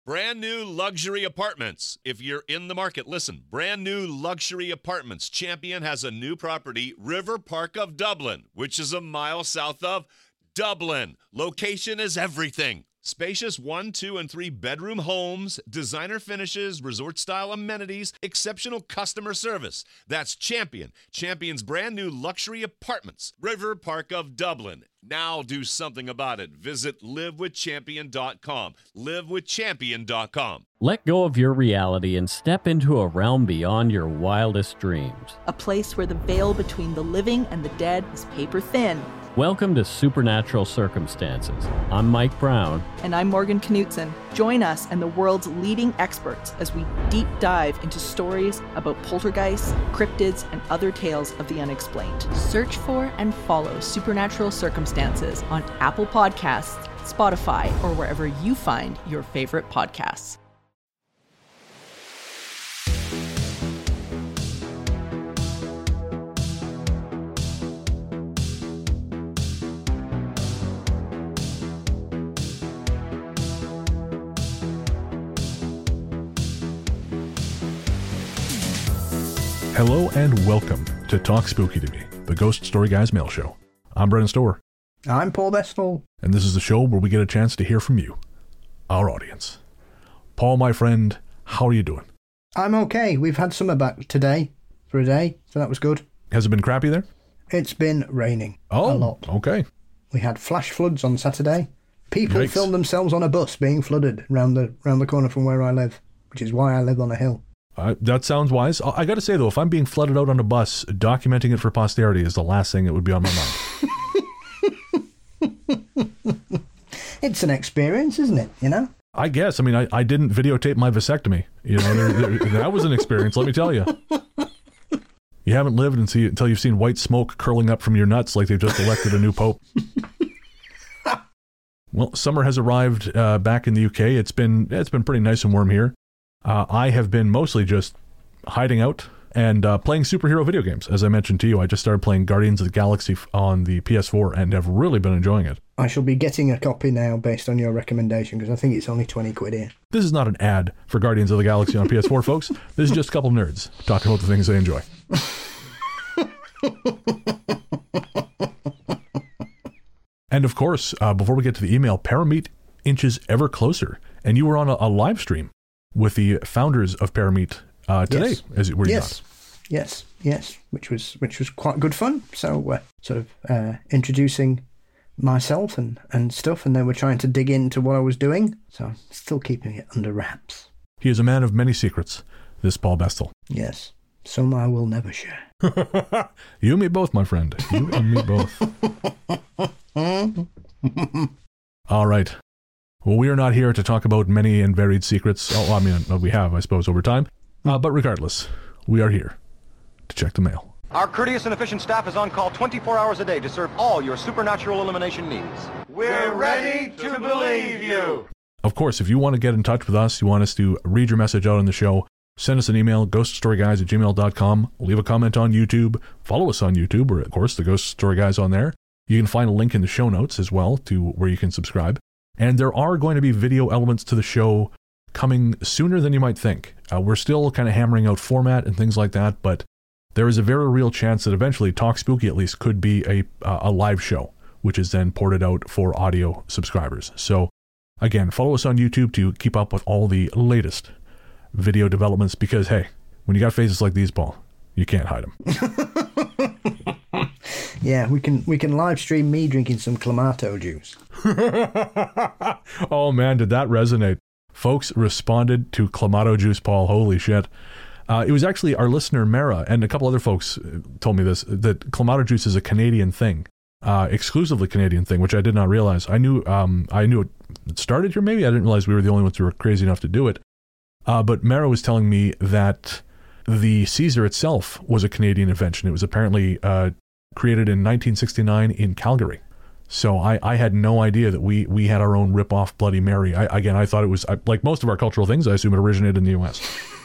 Brand new luxury apartments. If you're in the market, listen. Brand new luxury apartments. Champion has a new property, River Park of Dublin, which is a mile south of Dublin. Location is everything. Spacious 1, 2, and 3 bedroom homes, designer finishes, resort-style amenities, exceptional customer service. That's Champion. Champion's brand new luxury apartments. River Park of Dublin. Now do something about it. Visit livewithchampion.com. Livewithchampion.com. Let go of your reality and step into a realm beyond your wildest dreams. A place where the veil between the living and the dead is paper thin. Welcome to Supernatural Circumstances. I'm Mike Brown. And I'm Morgan Knutson. Join us and the world's leading experts as we deep dive into stories about poltergeists, cryptids, and other tales of the unexplained. Search for and follow Supernatural Circumstances on Apple Podcasts, Spotify, or wherever you find your favorite podcasts. Hello and welcome to Talk Spooky to Me, the Ghost Story Guys mail show. I'm Brennan Storer. I'm Paul Bestall. And this is the show where we get a chance to hear from you, our audience. Paul, my friend, how are you doing? I'm okay. We've had summer back today for a day, so that was good. Has it been crappy there? It's been raining a lot. Okay. We had flash floods on Saturday. People Yikes. filmed themselves on a bus being flooded round the corner from where I live, which is why I live on a hill. That sounds wise. I got to say, though, if I'm being flooded out on a bus, documenting it for posterity is the last thing that would be on my mind. It's an experience, isn't it? You know? I guess. I mean, I didn't videotape my vasectomy. You know, that was an experience, let me tell you. You haven't lived until you've seen white smoke curling up from your nuts like they've just elected a new pope. Well, summer has arrived back in the UK. It's been pretty nice and warm here. I have been mostly just hiding out and playing superhero video games. As I mentioned to you, I just started playing Guardians of the Galaxy on the PS4 and have really been enjoying it. I shall be getting a copy now based on your recommendation because I think it's only 20 quid here. This is not an ad for Guardians of the Galaxy on PS4, folks. This is just a couple nerds talking about the things they enjoy. And of course, before we get to the email, Parameet inches ever closer. And you were on a live stream with the founders of Parameet today, yes. Were you not? Yes, which was quite good fun. So sort of introducing myself and stuff, and they were trying to dig into what I was doing. So I'm still keeping it under wraps. He is a man of many secrets, this Paul Bestall. Yes, some I will never share. You and me both, my friend. You and me both. All right. Well, we are not here to talk about many and varied secrets. Oh, I mean, we have, I suppose, over time. But regardless, we are here to check the mail. Our courteous and efficient staff is on call 24 hours a day to serve all your supernatural elimination needs. We're ready to believe you. Of course, if you want to get in touch with us, you want us to read your message out on the show, send us an email, ghoststoryguys@gmail.com, leave a comment on YouTube, follow us on YouTube, or of course, the Ghost Story Guys on there. You can find a link in the show notes as well to where you can subscribe. And there are going to be video elements to the show coming sooner than you might think. We're still kind of hammering out format and things like that, but there is a very real chance that eventually Talk Spooky at least could be a live show, which is then ported out for audio subscribers. So again, follow us on YouTube to keep up with all the latest video developments because, hey, when you got faces like these, Paul, you can't hide them. Yeah, we can live stream me drinking some Clamato juice. Oh man, did that resonate? Folks responded to Clamato juice, Paul. Holy shit. It was actually our listener, Mara, and a couple other folks told me this, that Clamato juice is a Canadian thing, exclusively Canadian thing, which I did not realize. I knew it started here maybe. I didn't realize we were the only ones who were crazy enough to do it. But Mara was telling me that the Caesar itself was a Canadian invention. It was apparently created in 1969 in Calgary. So I had no idea that we had our own rip-off Bloody Mary. I thought it was, like most of our cultural things, I assume it originated in the U.S.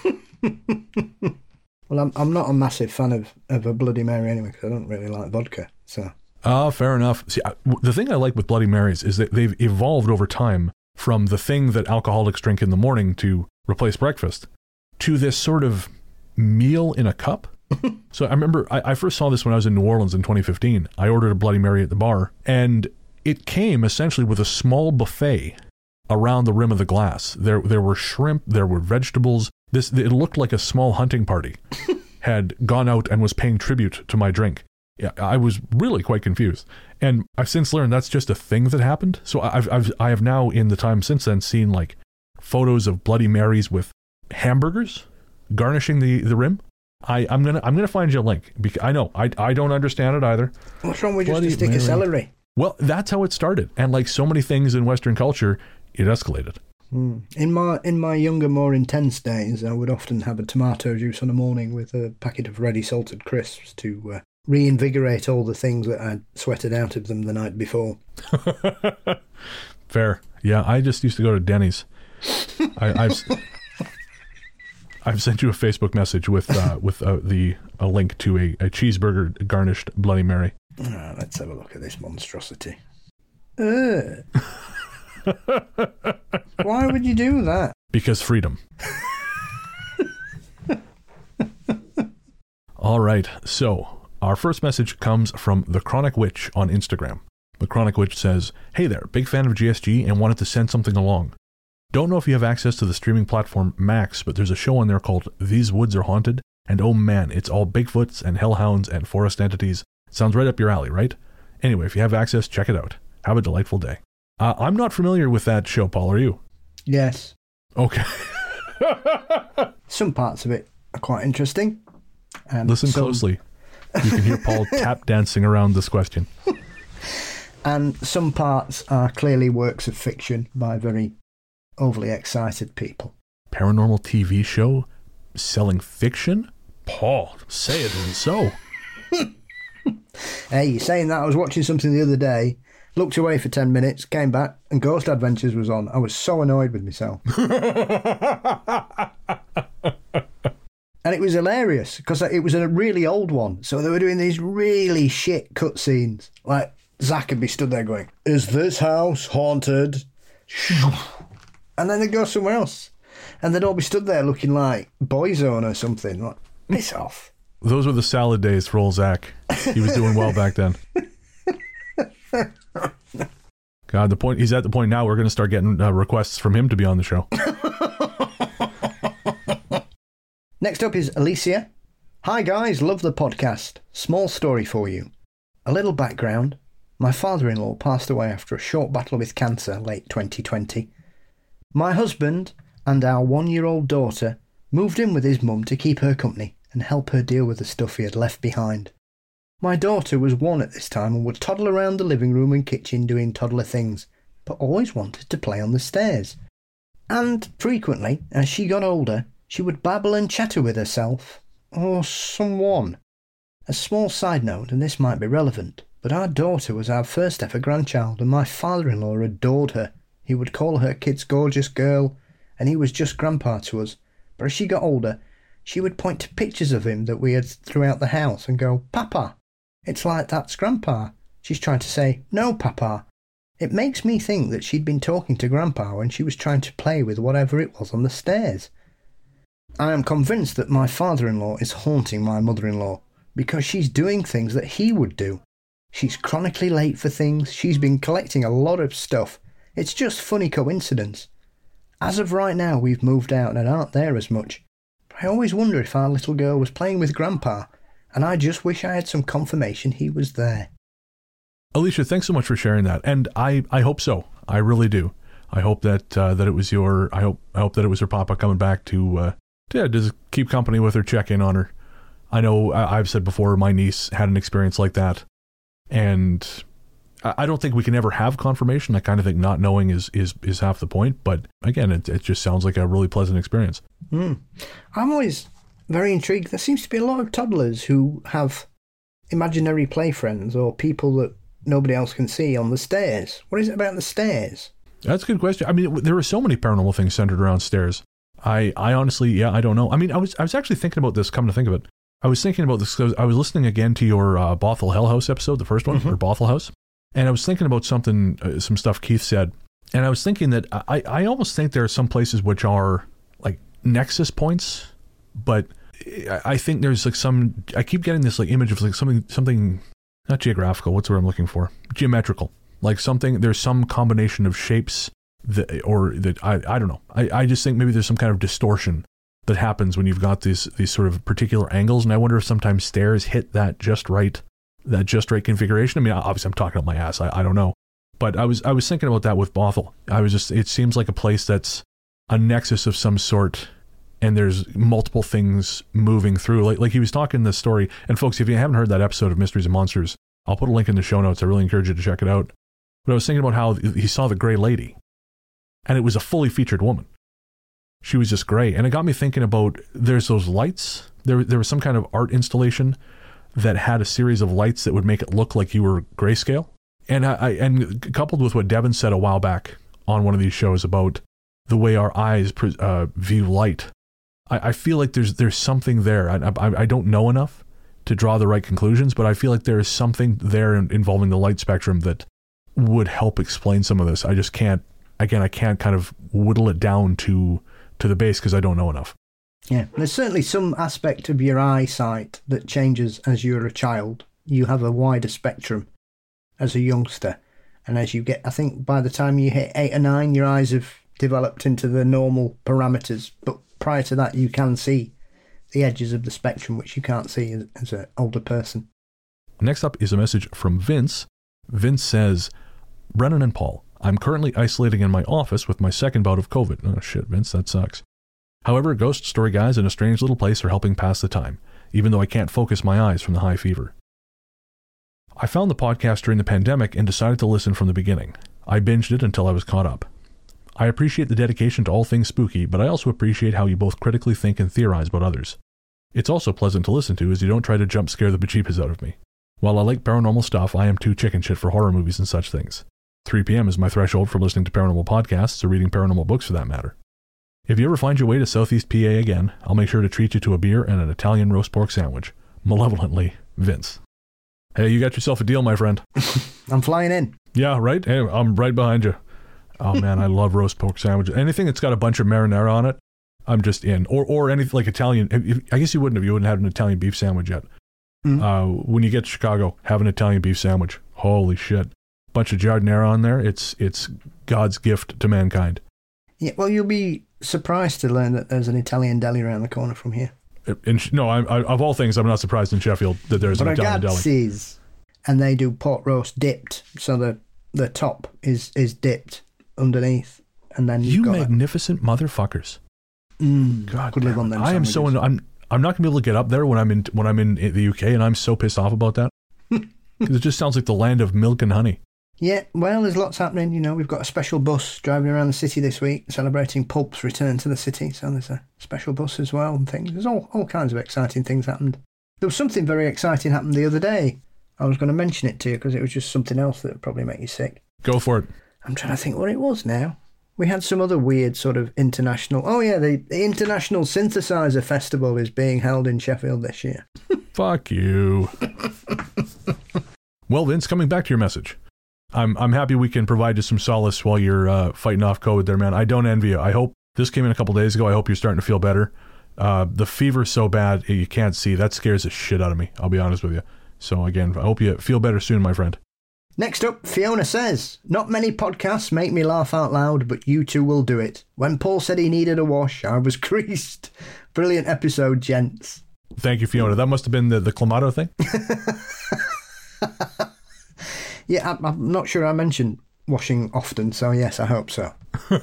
Well, I'm not a massive fan of a Bloody Mary anyway, because I don't really like vodka, so... Fair enough. See, the thing I like with Bloody Marys is that they've evolved over time from the thing that alcoholics drink in the morning to replace breakfast to this sort of meal in a cup. So I remember I first saw this when I was in New Orleans in 2015. I ordered a Bloody Mary at the bar, and it came essentially with a small buffet around the rim of the glass. There were shrimp, there were vegetables. It looked like a small hunting party had gone out and was paying tribute to my drink. Yeah, I was really quite confused, and I've since learned that's just a thing that happened. So I have now, in the time since then, seen like photos of Bloody Marys with hamburgers garnishing the rim. I'm gonna find you a link, because I know I don't understand it either. What's wrong with just a stick of celery? Well, that's how it started, and like so many things in Western culture, it escalated. In my younger, more intense days, I would often have a tomato juice on a morning with a packet of ready salted crisps to reinvigorate all the things that I'd sweated out of them the night before. Fair. Yeah, I just used to go to Denny's. I've sent you a Facebook message with a link to a cheeseburger garnished Bloody Mary. Let's have a look at this monstrosity. Why would you do that? Because freedom. All right, so our first message comes from The Chronic Witch on Instagram. The Chronic Witch says, "Hey there, big fan of GSG and wanted to send something along. Don't know if you have access to the streaming platform Max, but there's a show on there called These Woods Are Haunted, and oh man, it's all Bigfoots and hellhounds and forest entities. Sounds right up your alley, right? Anyway, if you have access, check it out. Have a delightful day." I'm not familiar with that show, Paul, are you? Yes. Okay. Some parts of it are quite interesting. Listen closely. You can hear Paul tap dancing around this question. And some parts are clearly works of fiction by very overly excited people. Paranormal TV show selling fiction? Paul, say it isn't so. Hey, saying that, I was watching something the other day, looked away for 10 minutes, came back, and Ghost Adventures was on. I was so annoyed with myself. And it was hilarious, because it was a really old one. So they were doing these really shit cutscenes. Like, Zach would be stood there going, "Is this house haunted?" And then they'd go somewhere else. And they'd all be stood there looking like Boyzone or something. Like, piss off. Those were the salad days for old Zach. He was doing well back then. God, he's at the point now we're going to start getting requests from him to be on the show. Next up is Alicia. "Hi guys, love the podcast. Small story for you. A little background. My father-in-law passed away after a short battle with cancer late 2020. My husband and our 1-year-old daughter moved in with his mum to keep her company and help her deal with the stuff he had left behind. My daughter was 1 at this time and would toddle around the living room and kitchen doing toddler things, but always wanted to play on the stairs. And frequently, as she got older, she would babble and chatter with herself, or someone. A small side note, and this might be relevant, but our daughter was our first ever grandchild, and my father-in-law adored her. He would call her kid's gorgeous girl, and he was just grandpa to us. But as she got older, she would point to pictures of him that we had throughout the house and go, "Papa, it's like that's grandpa." She's trying to say, "No, Papa." It makes me think that she'd been talking to grandpa when she was trying to play with whatever it was on the stairs. I am convinced that my father-in-law is haunting my mother-in-law because she's doing things that he would do. She's chronically late for things. She's been collecting a lot of stuff. It's just funny coincidence. As of right now, we've moved out and aren't there as much. But I always wonder if our little girl was playing with grandpa, and I just wish I had some confirmation he was there. Alicia, thanks so much for sharing that, and I hope so. I really do. I hope that that it was your. I hope that it was her papa coming back to just keep company with her, check in on her. I know I've said before my niece had an experience like that, and I don't think we can ever have confirmation. I kind of think not knowing is half the point. But again, it just sounds like a really pleasant experience. I'm always very intrigued. There seems to be a lot of toddlers who have imaginary play friends or people that nobody else can see on the stairs. What is it about the stairs? That's a good question. I mean, there are so many paranormal things centered around stairs. I honestly, I don't know. I mean, I was actually thinking about this, come to think of it. I was thinking about this because I was listening again to your Bothell Hell House episode, the first one, or Bothell House. And I was thinking about some stuff Keith said. And I was thinking that I almost think there are some places which are like nexus points, but I think there's like I keep getting this like image of like something not geographical, what's the word I'm looking for? Geometrical. Like there's some combination of shapes that I don't know. I just think maybe there's some kind of distortion that happens when you've got these sort of particular angles, and I wonder if sometimes stairs hit that just right configuration. I mean, obviously I'm talking out my ass. I don't know. But I was thinking about that with Bothell. It seems like a place that's a nexus of some sort, and there's multiple things moving through. Like he was talking in the story, and folks, if you haven't heard that episode of Mysteries and Monsters, I'll put a link in the show notes. I really encourage you to check it out. But I was thinking about how he saw the Grey Lady, and it was a fully featured woman. She was just gray, and it got me thinking about there's those lights. There was some kind of art installation that had a series of lights that would make it look like you were grayscale. And coupled with what Devin said a while back on one of these shows about the way our eyes view light, I feel like there's something there. I don't know enough to draw the right conclusions, but I feel like there is something there involving the light spectrum that would help explain some of this. I just can't. Again, I can't kind of whittle it down to the base because I don't know enough. Yeah, there's certainly some aspect of your eyesight that changes as you're a child. You have a wider spectrum as a youngster, and as you get, I think by the time you hit 8 or 9, your eyes have developed into the normal parameters, but prior to that you can see the edges of the spectrum, which you can't see as an older person. Next up is a message from Vince. Vince says, Brennan and Paul, I'm currently isolating in my office with my second bout of COVID. Oh shit, Vince, that sucks. However, Ghost Story Guys in a strange little place are helping pass the time, even though I can't focus my eyes from the high fever. I found the podcast during the pandemic and decided to listen from the beginning. I binged it until I was caught up. I appreciate the dedication to all things spooky, but I also appreciate how you both critically think and theorize about others. It's also pleasant to listen to as you don't try to jump scare the bejeepers out of me. While I like paranormal stuff, I am too chicken shit for horror movies and such things. 3 p.m. is my threshold for listening to paranormal podcasts or reading paranormal books for that matter. If you ever find your way to Southeast PA again, I'll make sure to treat you to a beer and an Italian roast pork sandwich. Malevolently, Vince. Hey, you got yourself a deal, my friend. I'm flying in. Yeah, right? Hey, I'm right behind you. Oh man, I love roast pork sandwiches. Anything that's got a bunch of marinara on it, I'm just in. Or anything like Italian. I guess you wouldn't have an Italian beef sandwich yet. Mm-hmm. When you get to Chicago, have an Italian beef sandwich. Holy shit. Bunch of giardiniera on there. It's God's gift to mankind. Yeah, well, you'll be surprised to learn that there's an Italian deli around the corner from here. No, of all things, I'm not surprised in Sheffield that there's an Italian deli. Ragazzi's, and they do pork roast dipped, so the top is dipped underneath, and then you magnificent motherfuckers. God, could live on them. I am so. I'm not gonna be able to get up there when I'm in the UK, and I'm so pissed off about that because it just sounds like the land of milk and honey. Yeah, well, there's lots happening. You know, we've got a special bus driving around the city this week, celebrating Pulp's return to the city. So there's a special bus as well and things. There's all kinds of exciting things happened. There was something very exciting happened the other day. I was going to mention it to you because it was just something else that would probably make you sick. Go for it. I'm trying to think what it was now. We had some other weird sort of international... Oh, yeah, the International Synthesizer Festival is being held in Sheffield this year. Fuck you. Well, Vince, coming back to your message. I'm happy we can provide you some solace while you're fighting off COVID there, man. I don't envy you. I hope this came in a couple days ago. I hope you're starting to feel better. The fever's so bad you can't see. That scares the shit out of me. I'll be honest with you. So again, I hope you feel better soon, my friend. Next up, Fiona says, not many podcasts make me laugh out loud, but you two will do it. When Paul said he needed a wash, I was creased. Brilliant episode, gents. Thank you, Fiona. That must have been the Clamato thing. Yeah, I'm not sure I mentioned washing often, so yes, I hope so.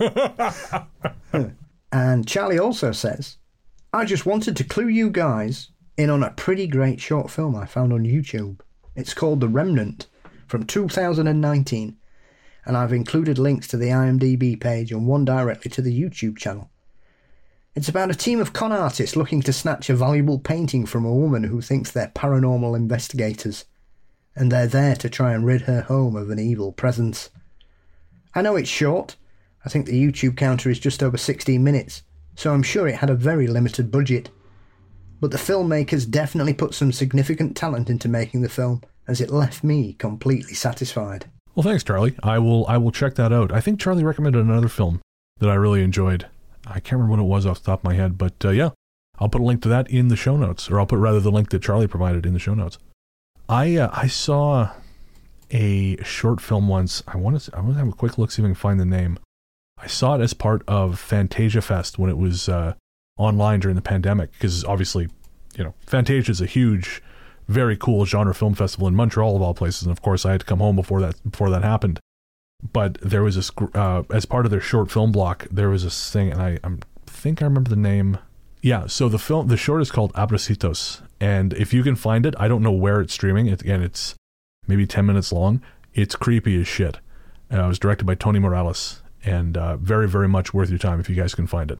And Charlie also says, I just wanted to clue you guys in on a pretty great short film I found on YouTube. It's called The Remnant from 2019, and I've included links to the IMDb page and one directly to the YouTube channel. It's about a team of con artists looking to snatch a valuable painting from a woman who thinks they're paranormal investigators, and they're there to try and rid her home of an evil presence. I know it's short. I think the YouTube counter is just over 16 minutes, so I'm sure it had a very limited budget. But the filmmakers definitely put some significant talent into making the film, as it left me completely satisfied. Well, thanks, Charlie. I will check that out. I think Charlie recommended another film that I really enjoyed. I can't remember what it was off the top of my head, but yeah, I'll put a link to that in the show notes, or I'll put rather the link that Charlie provided in the show notes. I saw a short film once. I want to have a quick look, see if I can find the name. I saw it as part of Fantasia Fest when it was online during the pandemic, because obviously, you know, Fantasia is a huge, very cool genre film festival in Montreal of all places, and of course I had to come home before that happened. But there was this as part of their short film block, there was this thing, and I think I remember the name. Yeah, so the short is called Abracitos, and if you can find it, I don't know where it's streaming. It's maybe 10 minutes long. It's creepy as shit. It was directed by Tony Morales, and very, very much worth your time if you guys can find it.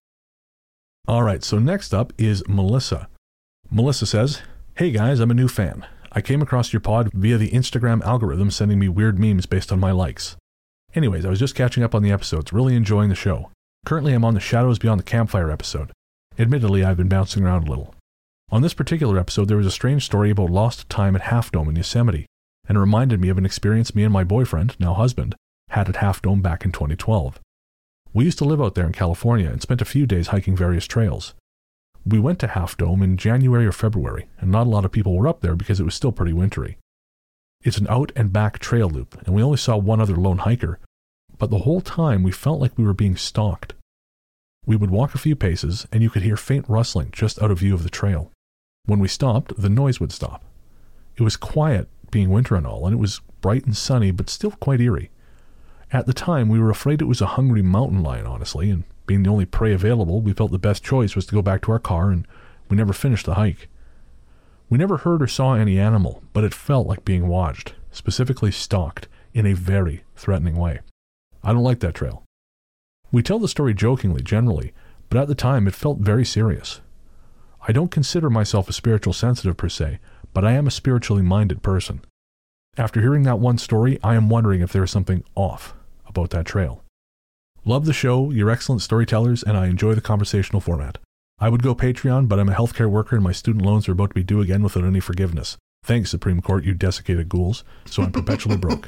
All right, so next up is Melissa. Melissa says, "Hey guys, I'm a new fan. I came across your pod via the Instagram algorithm sending me weird memes based on my likes. Anyways, I was just catching up on the episodes, really enjoying the show. Currently I'm on the Shadows Beyond the Campfire episode. Admittedly, I've been bouncing around a little. On this particular episode, there was a strange story about lost time at Half Dome in Yosemite, and it reminded me of an experience me and my boyfriend, now husband, had at Half Dome back in 2012. We used to live out there in California and spent a few days hiking various trails. We went to Half Dome in January or February, and not a lot of people were up there because it was still pretty wintry. It's an out and back trail loop, and we only saw one other lone hiker, but the whole time we felt like we were being stalked. We would walk a few paces, and you could hear faint rustling just out of view of the trail. When we stopped, the noise would stop. It was quiet, being winter and all, and it was bright and sunny, but still quite eerie. At the time, we were afraid it was a hungry mountain lion, honestly, and being the only prey available, we felt the best choice was to go back to our car, and we never finished the hike. We never heard or saw any animal, but it felt like being watched, specifically stalked, in a very threatening way. I don't like that trail. We tell the story jokingly, generally, but at the time it felt very serious. I don't consider myself a spiritual sensitive per se, but I am a spiritually minded person. After hearing that one story, I am wondering if there is something off about that trail. Love the show, you're excellent storytellers, and I enjoy the conversational format. I would go Patreon, but I'm a healthcare worker and my student loans are about to be due again without any forgiveness. Thanks, Supreme Court, you desiccated ghouls, so I'm perpetually broke.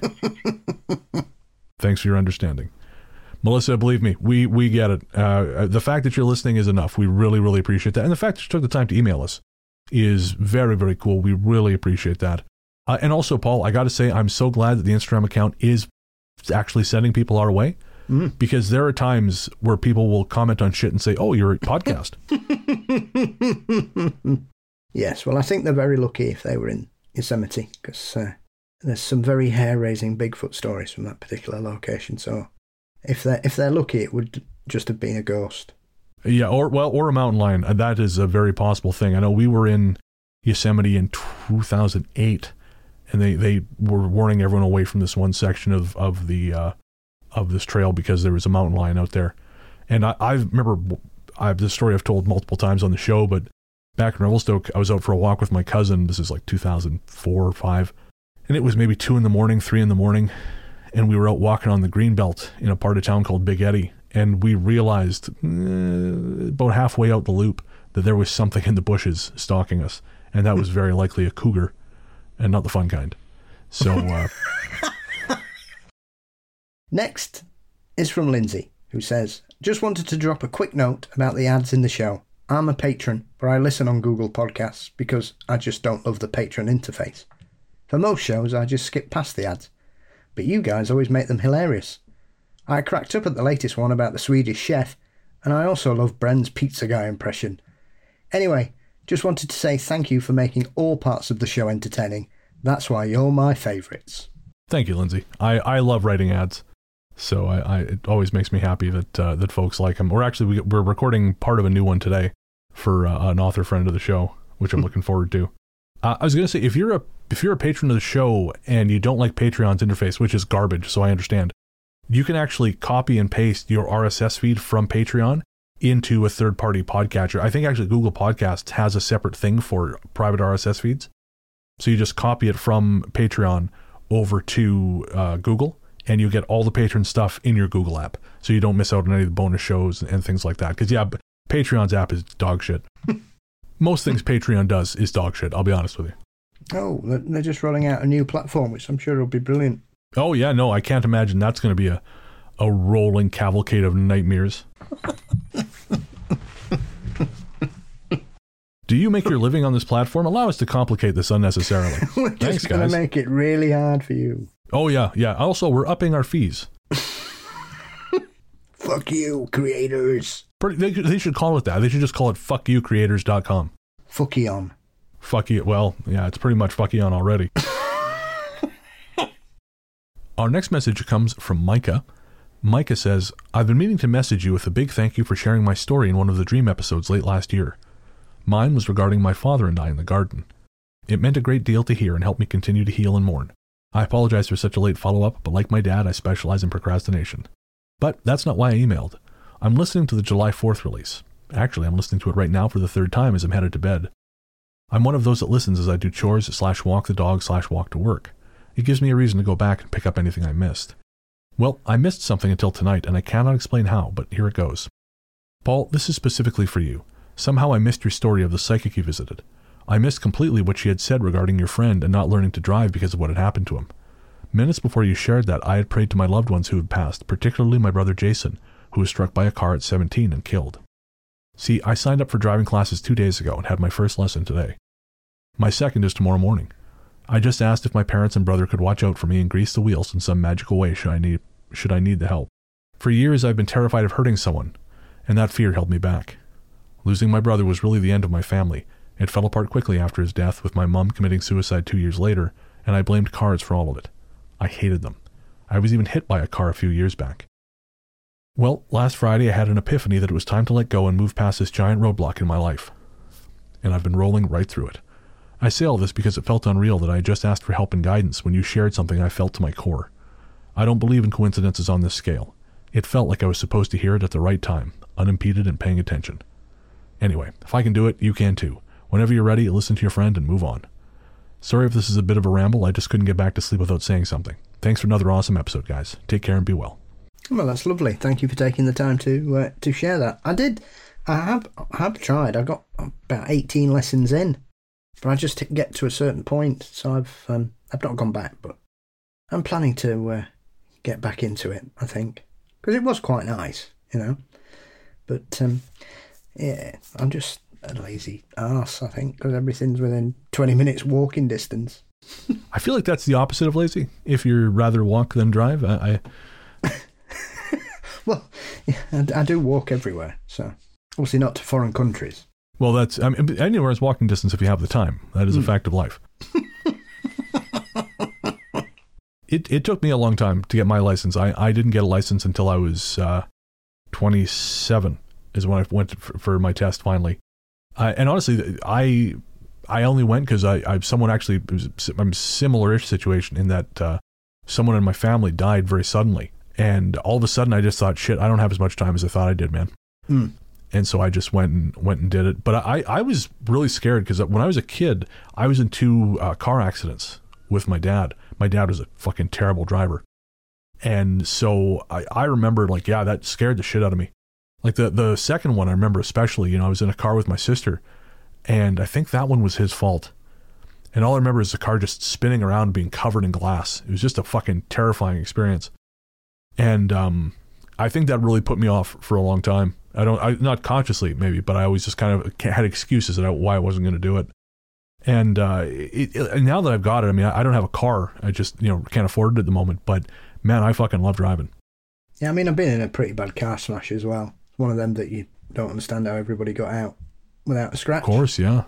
Thanks for your understanding. Melissa, believe me, we get it. The fact that you're listening is enough. We really, really appreciate that. And the fact that you took the time to email us is very, very cool. We really appreciate that. And also, Paul, I got to say, I'm so glad that the Instagram account is actually sending people our way, because there are times where people will comment on shit and say, oh, you're a podcast. Yes, well, I think they're very lucky if they were in Yosemite, because there's some very hair-raising Bigfoot stories from that particular location. So if they're lucky, it would just have been a ghost. Yeah, or a mountain lion. That is a very possible thing. I know we were in Yosemite in 2008, and they were warning everyone away from this one section of this trail because there was a mountain lion out there. And I remember this story I've told multiple times on the show, but back in Revelstoke, I was out for a walk with my cousin. This is like 2004 or 5, and it was maybe 2 a.m, 3 a.m, and we were out walking on the Greenbelt in a part of town called Big Eddy, and we realized about halfway out the loop that there was something in the bushes stalking us, and that was very likely a cougar, and not the fun kind. So Next is from Lindsay, who says, just wanted to drop a quick note about the ads in the show. I'm a patron, but I listen on Google Podcasts because I just don't love the patron interface. For most shows, I just skip past the ads, but you guys always make them hilarious. I cracked up at the latest one about the Swedish chef, and I also love Bren's pizza guy impression. Anyway, just wanted to say thank you for making all parts of the show entertaining. That's why you're my favourites. Thank you, Lindsay. I love writing ads, so it always makes me happy that folks like them. We're recording part of a new one today for an author friend of the show, which I'm looking forward to. I was going to say, if you're a patron of the show and you don't like Patreon's interface, which is garbage, so I understand, you can actually copy and paste your RSS feed from Patreon into a third-party podcatcher. I think actually Google Podcasts has a separate thing for private RSS feeds. So you just copy it from Patreon over to Google, and you get all the patron stuff in your Google app. So you don't miss out on any of the bonus shows and things like that. Because, yeah, Patreon's app is dog shit. Most things Patreon does is dog shit, I'll be honest with you. Oh, they're just rolling out a new platform, which I'm sure will be brilliant. Oh, yeah, no, I can't imagine that's going to be a rolling cavalcade of nightmares. Do you make your living on this platform? Allow us to complicate this unnecessarily. We're Thanks, just going to guys. make it really hard for you. Oh, yeah. Also, we're upping our fees. Fuck you, creators. They should call it that. They should just call it fuckyoukreators.com. Fuckion. Fuck you. Well, yeah, it's pretty much fuckion already. Our next message comes from Micah. Micah says, I've been meaning to message you with a big thank you for sharing my story in one of the Dream episodes late last year. Mine was regarding my father and I in the garden. It meant a great deal to hear and helped me continue to heal and mourn. I apologize for such a late follow-up, but like my dad, I specialize in procrastination. But that's not why I emailed. I'm listening to the July 4th release. Actually, I'm listening to it right now for the third time as I'm headed to bed. I'm one of those that listens as I do chores/walk the dog/walk to work. It gives me a reason to go back and pick up anything I missed. Well, I missed something until tonight, and I cannot explain how, but here it goes. Paul, this is specifically for you. Somehow I missed your story of the psychic you visited. I missed completely what she had said regarding your friend and not learning to drive because of what had happened to him. Minutes before you shared that, I had prayed to my loved ones who had passed, particularly my brother Jason, who was struck by a car at 17 and killed. See, I signed up for driving classes 2 days ago and had my first lesson today. My second is tomorrow morning. I just asked if my parents and brother could watch out for me and grease the wheels in some magical way should I need the help. For years I've been terrified of hurting someone, and that fear held me back. Losing my brother was really the end of my family. It fell apart quickly after his death, with my mom committing suicide 2 years later, and I blamed cars for all of it. I hated them. I was even hit by a car a few years back. Well, last Friday I had an epiphany that it was time to let go and move past this giant roadblock in my life. And I've been rolling right through it. I say all this because it felt unreal that I had just asked for help and guidance when you shared something I felt to my core. I don't believe in coincidences on this scale. It felt like I was supposed to hear it at the right time, unimpeded and paying attention. Anyway, if I can do it, you can too. Whenever you're ready, listen to your friend and move on. Sorry if this is a bit of a ramble, I just couldn't get back to sleep without saying something. Thanks for another awesome episode, guys. Take care and be well. Well, that's lovely. Thank you for taking the time to share that. I have tried. I got about 18 lessons in, but I just get to a certain point, so I've not gone back. But I'm planning to get back into it. I think because it was quite nice, you know. But yeah, I'm just a lazy arse, I think, because everything's within 20 minutes walking distance. I feel like that's the opposite of lazy. If you're rather walk than drive, Well, yeah, I do walk everywhere, so obviously not to foreign countries. Well, anywhere is walking distance if you have the time. That is a fact of life. It took me a long time to get my license. I didn't get a license until I was 27 is when I went for my test finally. And honestly, I only went because someone actually, it was a similar-ish situation in that someone in my family died very suddenly. And all of a sudden I just thought, shit, I don't have as much time as I thought I did, man. And so I just went and did it. But I was really scared because when I was a kid, I was in 2 car accidents with my dad. My dad was a fucking terrible driver. And so I remember, like, yeah, that scared the shit out of me. Like the second one, I remember especially, you know, I was in a car with my sister, and I think that one was his fault. And all I remember is the car just spinning around being covered in glass. It was just a fucking terrifying experience. And I think that really put me off for a long time. Not consciously maybe, but I always just kind of had excuses about why I wasn't going to do it. And now that I've got it, I mean, I don't have a car. I just, you know, can't afford it at the moment. But man, I fucking love driving. Yeah, I mean, I've been in a pretty bad car smash as well. One of them that you don't understand how everybody got out without a scratch. Of course, yeah.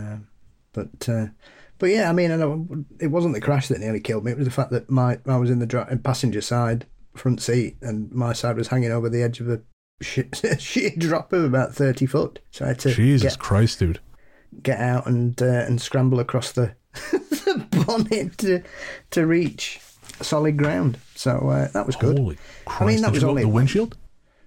But yeah, I mean, it wasn't the crash that nearly killed me. It was the fact that I was in the passenger side front seat, and my side was hanging over the edge of a sheer drop of about 30 foot. So I had to Jesus Christ, dude. Get out and scramble across the bonnet to reach solid ground. So that was good. Holy Christ! I mean, that was only the windshield.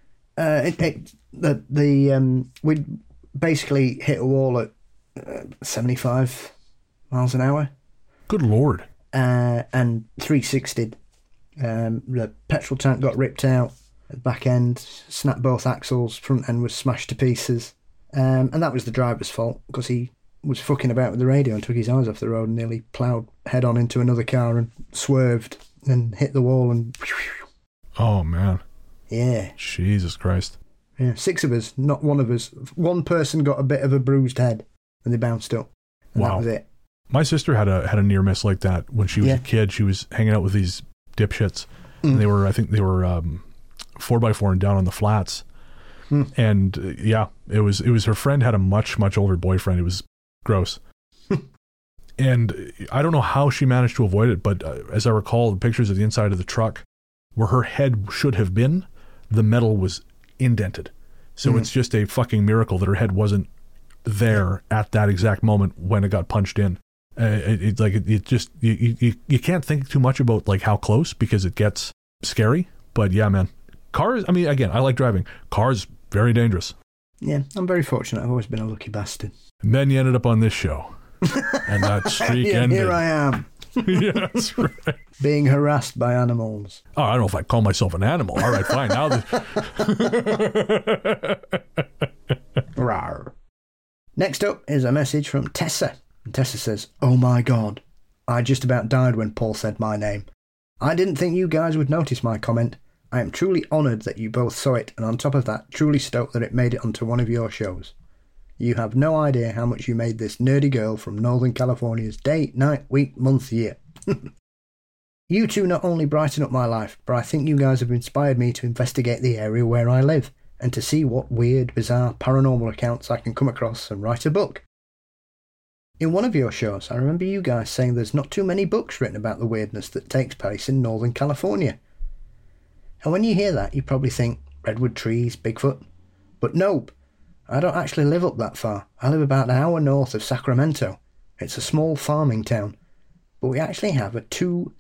We basically hit a wall at 75 miles an hour. Good Lord! And 360'd. The petrol tank got ripped out at the back end, snapped both axles, front end was smashed to pieces. And that was the driver's fault because he was fucking about with the radio and took his eyes off the road and nearly ploughed head on into another car and swerved and hit the wall and... Oh, man. Yeah. Jesus Christ. Yeah, 6 of us, not one of us. One person got a bit of a bruised head and they bounced up. And Wow. that was it. My sister had a near miss like that when she was a kid. She was hanging out with these dipshits. And I think they were 4x4 and down on the flats. And it was her friend had a much older boyfriend. It was gross. And I don't know how she managed to avoid it, but as I recall, the pictures of the inside of the truck where her head should have been, the metal was indented. So it's just a fucking miracle that her head wasn't there at that exact moment when it got punched in. You can't think too much about like how close, because it gets scary. But yeah, man, cars. I mean, again, I like driving. Cars, very dangerous. Yeah, I'm very fortunate. I've always been a lucky bastard. And then you ended up on this show, and that streak ended. Here I am. Yeah, that's right. Being harassed by animals. Oh, I don't know if I call myself an animal. All right, fine. Now Rawr. Next up is a message from Tessa. And Tessa says, "Oh my God, I just about died when Paul said my name. I didn't think you guys would notice my comment. I am truly honoured that you both saw it, and on top of that, truly stoked that it made it onto one of your shows. You have no idea how much you made this nerdy girl from Northern California's day, night, week, month, year. You two not only brighten up my life, but I think you guys have inspired me to investigate the area where I live, and to see what weird, bizarre, paranormal accounts I can come across and write a book. In one of your shows, I remember you guys saying there's not too many books written about the weirdness that takes place in Northern California. And when you hear that, you probably think redwood trees, Bigfoot. But nope, I don't actually live up that far. I live about an hour north of Sacramento. It's a small farming town. But we actually have two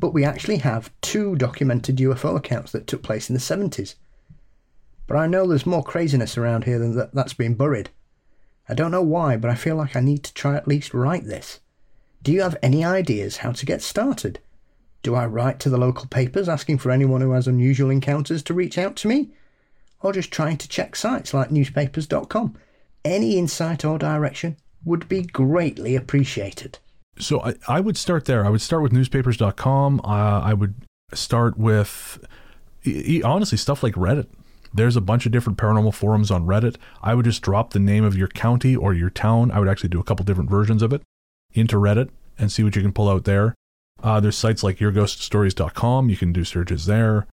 documented UFO accounts that took place in the 70s. But I know there's more craziness around here than that's been buried. I don't know why, but I feel like I need to try at least write this. Do you have any ideas how to get started? Do I write to the local papers asking for anyone who has unusual encounters to reach out to me? Or just trying to check sites like newspapers.com? Any insight or direction would be greatly appreciated." So I would start there. I would start with newspapers.com. I would start with, honestly, stuff like Reddit. There's a bunch of different paranormal forums on Reddit. I would just drop the name of your county or your town. I would actually do a couple different versions of it into Reddit and see what you can pull out there. There's sites like yourghoststories.com. You can do searches there.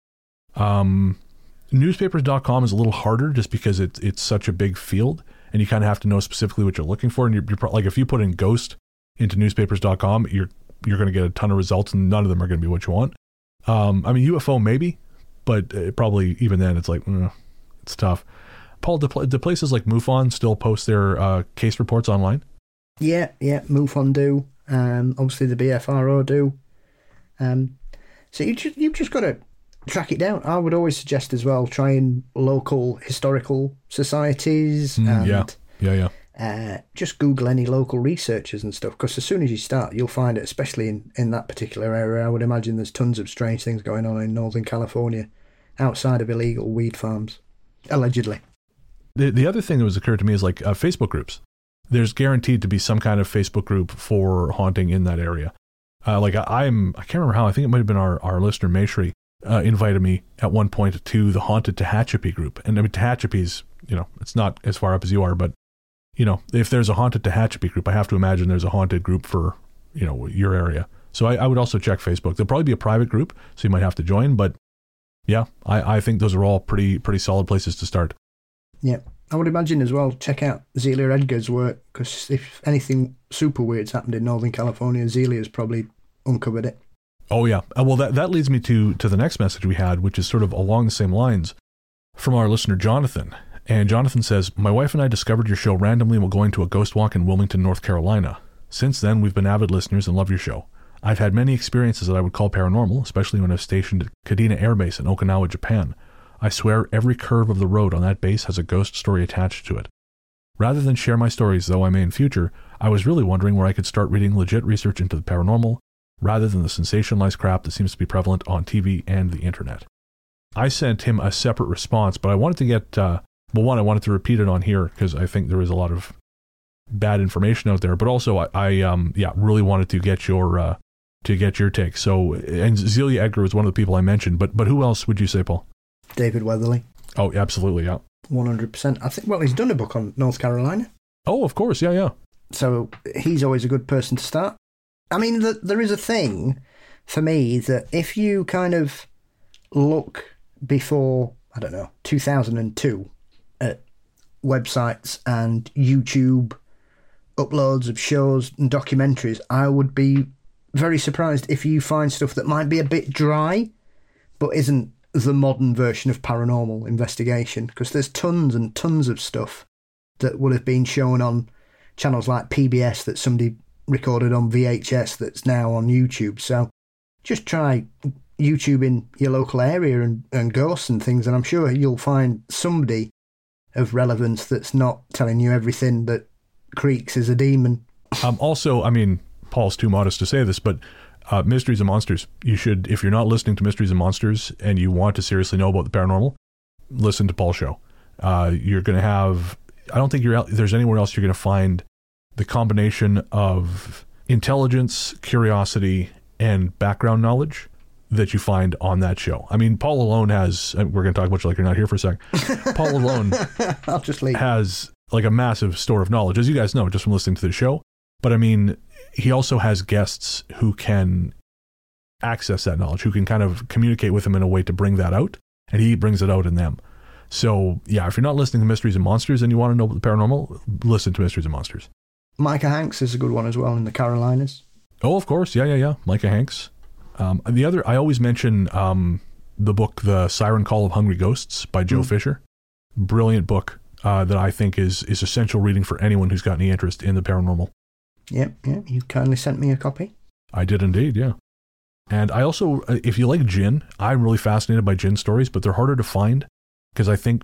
Newspapers.com is a little harder just because it's such a big field, and you kind of have to know specifically what you're looking for. And you're like, if you put in ghost into newspapers.com, you're going to get a ton of results, and none of them are going to be what you want. I mean, UFO maybe, but probably even then it's like, it's tough. Paul, do places like MUFON still post their case reports online? Yeah, MUFON do. Obviously the BFRO do. So you've just got to track it down. I would always suggest as well trying local historical societies. And, just Google any local researchers and stuff, because as soon as you start, you'll find it, especially in that particular area. I would imagine there's tons of strange things going on in Northern California outside of illegal weed farms, allegedly. The other thing that was occurred to me is like Facebook groups. There's guaranteed to be some kind of Facebook group for haunting in that area. I can't remember how, I think it might have been our listener Maishri invited me at one point to the Haunted Tehachapi group. And I mean, Tehachapi's, it's not as far up as you are, but if there's a Haunted Tehachapi group, I have to imagine there's a haunted group for, your area. So I would also check Facebook. There'll probably be a private group, so you might have to join, but yeah, I think those are all pretty solid places to start. Yeah. I would imagine as well, check out Zelia Edgar's work, because if anything super weird's happened in Northern California, Zelia's probably uncovered it. Oh yeah. Well, that leads me to the next message we had, which is sort of along the same lines from our listener, Jonathan. And Jonathan says, "My wife and I discovered your show randomly while going to a ghost walk in Wilmington, North Carolina. Since then, we've been avid listeners and love your show. I've had many experiences that I would call paranormal, especially when I was stationed at Kadena Air Base in Okinawa, Japan. I swear every curve of the road on that base has a ghost story attached to it. Rather than share my stories, though I may in future, I was really wondering where I could start reading legit research into the paranormal, rather than the sensationalized crap that seems to be prevalent on TV and the internet." I sent him a separate response, but I wanted to get, I wanted to repeat it on here because I think there is a lot of bad information out there, but also I really wanted to get your to get your take. So, and Zelia Edgar was one of the people I mentioned, but who else would you say, Paul? David Weatherly. Oh, absolutely, yeah. 100%. I think, well, he's done a book on North Carolina. Oh, of course, yeah. So he's always a good person to start. I mean, there is a thing for me that if you kind of look before, I don't know, 2002 at websites and YouTube uploads of shows and documentaries, I would be very surprised if you find stuff that might be a bit dry, but isn't the modern version of paranormal investigation, because there's tons and tons of stuff that would have been shown on channels like PBS that somebody recorded on VHS that's now on YouTube. So just try YouTube in your local area and ghosts and things, and I'm sure you'll find somebody of relevance that's not telling you everything that Creeks is a demon. Also, I mean, Paul's too modest to say this, but Mysteries and Monsters. You should, if you're not listening to Mysteries and Monsters and you want to seriously know about the paranormal, listen to Paul's show. You're going to have, I don't think there's anywhere else you're going to find the combination of intelligence, curiosity, and background knowledge that you find on that show. I mean, Paul alone has, we're going to talk about you like you're not here for a sec. Paul alone I'll just leave. Has like a massive store of knowledge, as you guys know, just from listening to the show. But I mean, he also has guests who can access that knowledge, who can kind of communicate with him in a way to bring that out, and he brings it out in them. So yeah, if you're not listening to Mysteries and Monsters and you want to know about the paranormal, listen to Mysteries and Monsters. Micah Hanks is a good one as well in the Carolinas. Oh, of course. Yeah. Micah Hanks. The other, I always mention the book, The Siren Call of Hungry Ghosts by Joe Fisher. Brilliant book that I think is essential reading for anyone who's got any interest in the paranormal. Yeah. You kindly sent me a copy. I did indeed, yeah. And I also, if you like gin, I'm really fascinated by gin stories, but they're harder to find because I think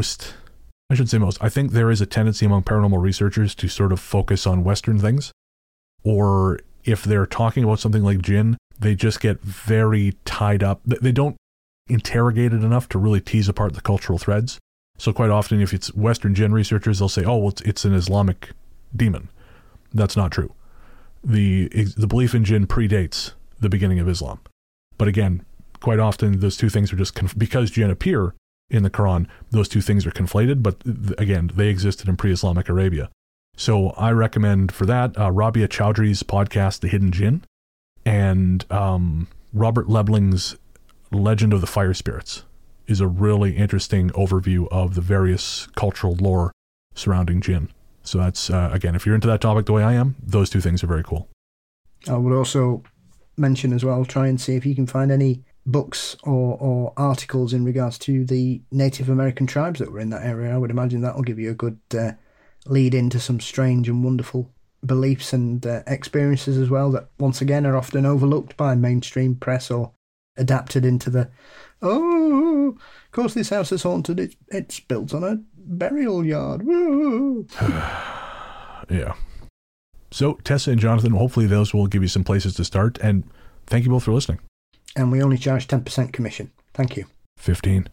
I think there is a tendency among paranormal researchers to sort of focus on Western things, or if they're talking about something like gin, they just get very tied up. They don't interrogate it enough to really tease apart the cultural threads. So quite often, if it's Western gin researchers, they'll say, oh, well, it's an Islamic demon. That's not true. The belief in jinn predates the beginning of Islam. But again, quite often those two things are just, because jinn appear in the Quran, those two things are conflated, but again, they existed in pre-Islamic Arabia. So I recommend for that, Rabia Chowdhury's podcast, The Hidden Jinn, and Robert Lebling's Legend of the Fire Spirits is a really interesting overview of the various cultural lore surrounding jinn. So that's, again, if you're into that topic the way I am, those two things are very cool. I would also mention as well, try and see if you can find any books or articles in regards to the Native American tribes that were in that area. I would imagine that will give you a good lead into some strange and wonderful beliefs and experiences as well that, once again, are often overlooked by mainstream press or adapted into the, of course this house is haunted, it's built on a burial yard. Woo. Yeah. So, Tessa and Jonathan, hopefully those will give you some places to start, and thank you both for listening. And we only charge 10% commission. Thank you. 15.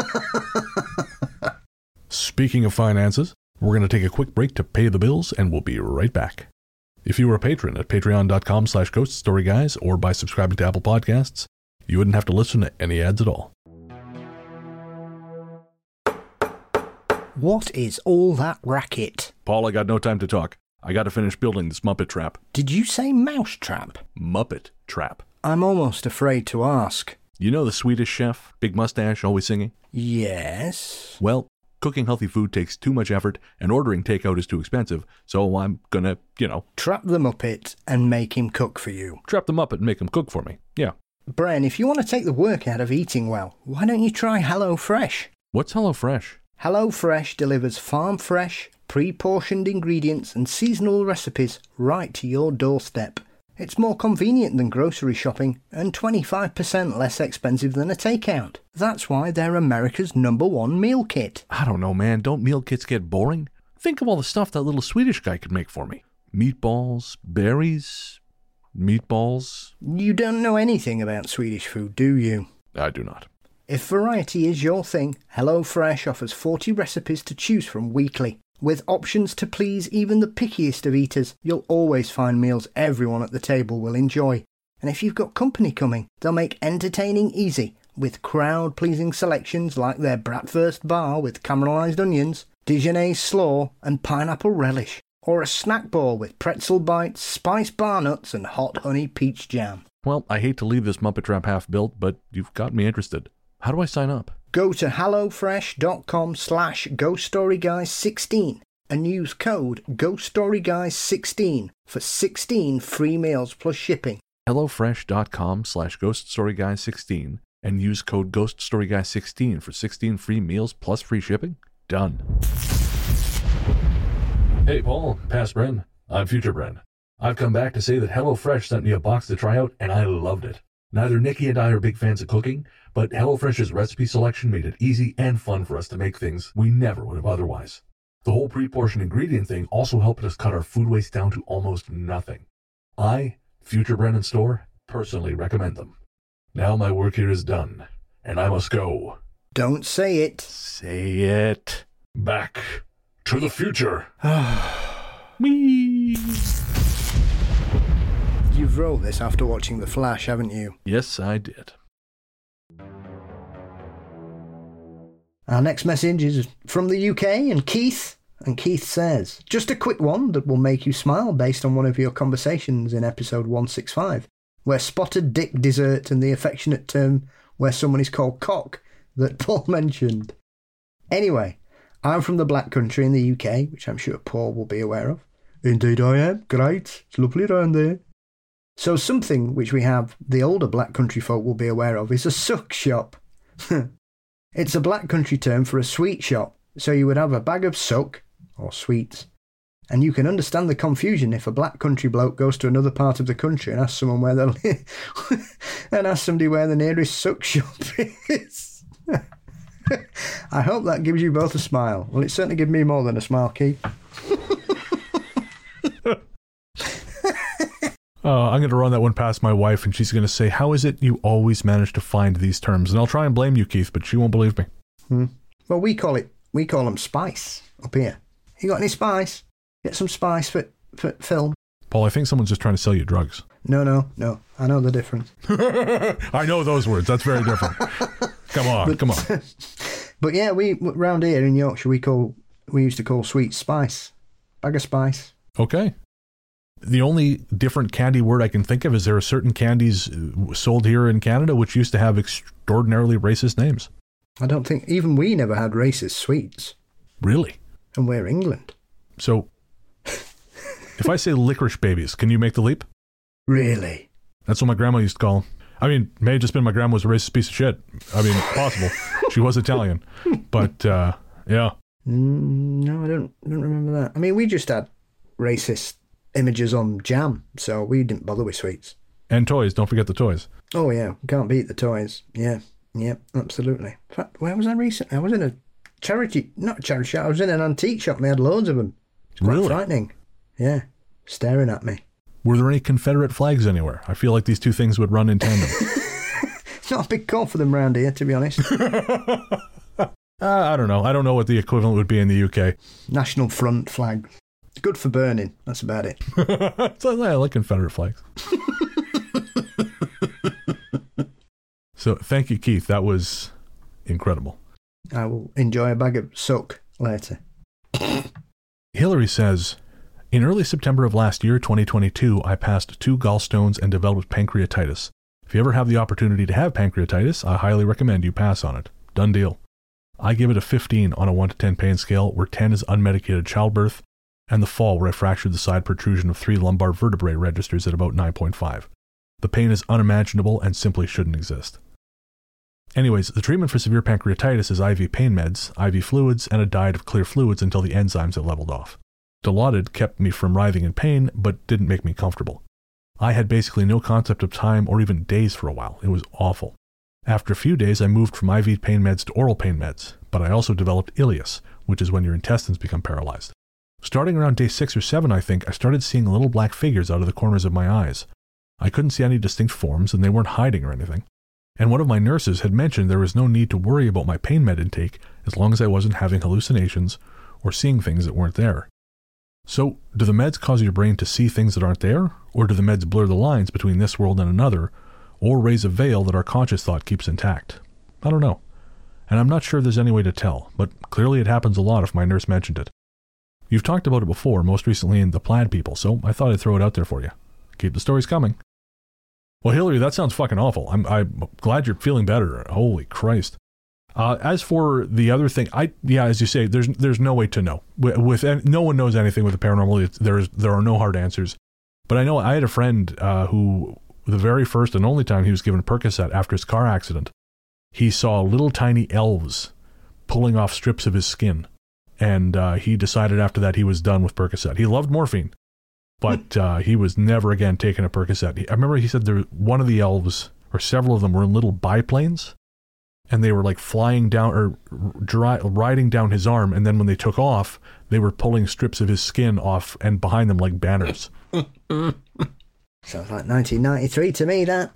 Speaking of finances, we're going to take a quick break to pay the bills, and we'll be right back. If you were a patron at patreon.com/ghoststoryguys or by subscribing to Apple Podcasts, you wouldn't have to listen to any ads at all. What is all that racket? Paul, I got no time to talk. I got to finish building this Muppet trap. Did you say mousetrap? Muppet trap. I'm almost afraid to ask. You know the Swedish chef? Big mustache, always singing? Yes. Well, cooking healthy food takes too much effort and ordering takeout is too expensive, so I'm gonna, trap the Muppet and make him cook for you. Trap the Muppet and make him cook for me, yeah. Bren, if you want to take the work out of eating well, why don't you try HelloFresh? What's HelloFresh? HelloFresh delivers farm-fresh, pre-portioned ingredients and seasonal recipes right to your doorstep. It's more convenient than grocery shopping and 25% less expensive than a takeout. That's why they're America's #1 meal kit. I don't know, man. Don't meal kits get boring? Think of all the stuff that little Swedish guy could make for me. Meatballs, berries, meatballs. You don't know anything about Swedish food, do you? I do not. If variety is your thing, HelloFresh offers 40 recipes to choose from weekly. With options to please even the pickiest of eaters, you'll always find meals everyone at the table will enjoy. And if you've got company coming, they'll make entertaining easy with crowd-pleasing selections like their bratwurst bar with caramelised onions, Dijonnaise slaw and pineapple relish, or a snack ball with pretzel bites, spiced bar nuts and hot honey peach jam. Well, I hate to leave this Muppet Trap half-built, but you've got me interested. How do I sign up? Go to hellofresh.com/ghoststoryguys16 and use code ghoststoryguys16 for 16 free meals plus shipping. hellofresh.com/ghoststoryguys16 and use code ghoststoryguys16 for 16 free meals plus free shipping? Done. Hey, Paul, past Bren. I'm future Bren. I've come back to say that HelloFresh sent me a box to try out, and I loved it. Neither Nikki and I are big fans of cooking, but HelloFresh's recipe selection made it easy and fun for us to make things we never would have otherwise. The whole pre-portioned ingredient thing also helped us cut our food waste down to almost nothing. I, future Bren and Store, personally recommend them. Now my work here is done, and I must go. Don't say it. Say it. Back to the future. Whee! You've wrote this after watching The Flash, haven't you? Yes, I did. Our next message is from the UK and Keith says, just a quick one that will make you smile based on one of your conversations in episode 165, where spotted dick dessert and the affectionate term where someone is called cock that Paul mentioned. Anyway, I'm from the Black Country in the UK, which I'm sure Paul will be aware of. Indeed I am. Great. It's lovely around there. So something which we have the older Black Country folk will be aware of is a suck shop. It's a Black Country term for a sweet shop. So you would have a bag of suck, or sweets, and you can understand the confusion if a Black Country bloke goes to another part of the country and asks someone where they and asks somebody where the nearest suck shop is. I hope that gives you both a smile. Well, it certainly gives me more than a smile, Keith. I'm going to run that one past my wife, and she's going to say, how is it you always manage to find these terms? And I'll try and blame you, Keith, but she won't believe me. Well, we call them spice up here. You got any spice? Get some spice for film. Paul, I think someone's just trying to sell you drugs. No. I know the difference. I know those words. That's very different. Come on. But yeah, we round here in Yorkshire, we used to call sweet spice. Bag of spice. Okay. The only different candy word I can think of is there are certain candies sold here in Canada which used to have extraordinarily racist names. I don't think, even we never had racist sweets. Really? And we're England. So, if I say licorice babies, can you make the leap? Really? That's what my grandma used to call them. I mean, may have just been my grandma was a racist piece of shit. I mean, possible. She was Italian. But, yeah. No, I don't remember that. I mean, we just had racist images on jam, so we didn't bother with sweets. And toys, don't forget the toys. Oh yeah, can't beat the toys. Yeah, absolutely. In fact, where was I recently? I was in a not a charity shop, I was in an antique shop and they had loads of them. It's quite frightening. Yeah, staring at me. Were there any Confederate flags anywhere? I feel like these two things would run in tandem. It's not a big call for them round here, to be honest. I don't know. I don't know what the equivalent would be in the UK. National Front flag. Good for burning. That's about it. So, I like Confederate flags. So, thank you, Keith. That was incredible. I will enjoy a bag of suck later. Hillary says, in early September of last year, 2022, I passed 2 gallstones and developed pancreatitis. If you ever have the opportunity to have pancreatitis, I highly recommend you pass on it. Done deal. I give it a 15 on a 1 to 10 pain scale, where 10 is unmedicated childbirth, and the fall where I fractured the side protrusion of 3 lumbar vertebrae registers at about 9.5. The pain is unimaginable and simply shouldn't exist. Anyways, the treatment for severe pancreatitis is IV pain meds, IV fluids, and a diet of clear fluids until the enzymes have leveled off. Dilaudid kept me from writhing in pain, but didn't make me comfortable. I had basically no concept of time or even days for a while. It was awful. After a few days, I moved from IV pain meds to oral pain meds, but I also developed ileus, which is when your intestines become paralyzed. Starting around day 6 or 7, I think, I started seeing little black figures out of the corners of my eyes. I couldn't see any distinct forms, and they weren't hiding or anything. And one of my nurses had mentioned there was no need to worry about my pain med intake as long as I wasn't having hallucinations or seeing things that weren't there. So, do the meds cause your brain to see things that aren't there? Or do the meds blur the lines between this world and another? Or raise a veil that our conscious thought keeps intact? I don't know. And I'm not sure there's any way to tell, but clearly it happens a lot if my nurse mentioned it. You've talked about it before, most recently in The Plaid People, so I thought I'd throw it out there for you. Keep the stories coming. Well, Hillary, that sounds fucking awful. I'm glad you're feeling better. Holy Christ. As for the other thing, as you say, there's no way to know. No one knows anything with the paranormal. There are no hard answers. But I know I had a friend who, the very first and only time he was given a Percocet after his car accident, he saw little tiny elves pulling off strips of his skin. And he decided after that he was done with Percocet. He loved morphine, but he was never again taking a Percocet. I remember he said one of the elves, or several of them, were in little biplanes. And they were like flying down or riding down his arm. And then when they took off, they were pulling strips of his skin off and behind them like banners. Sounds like 1993 to me, that.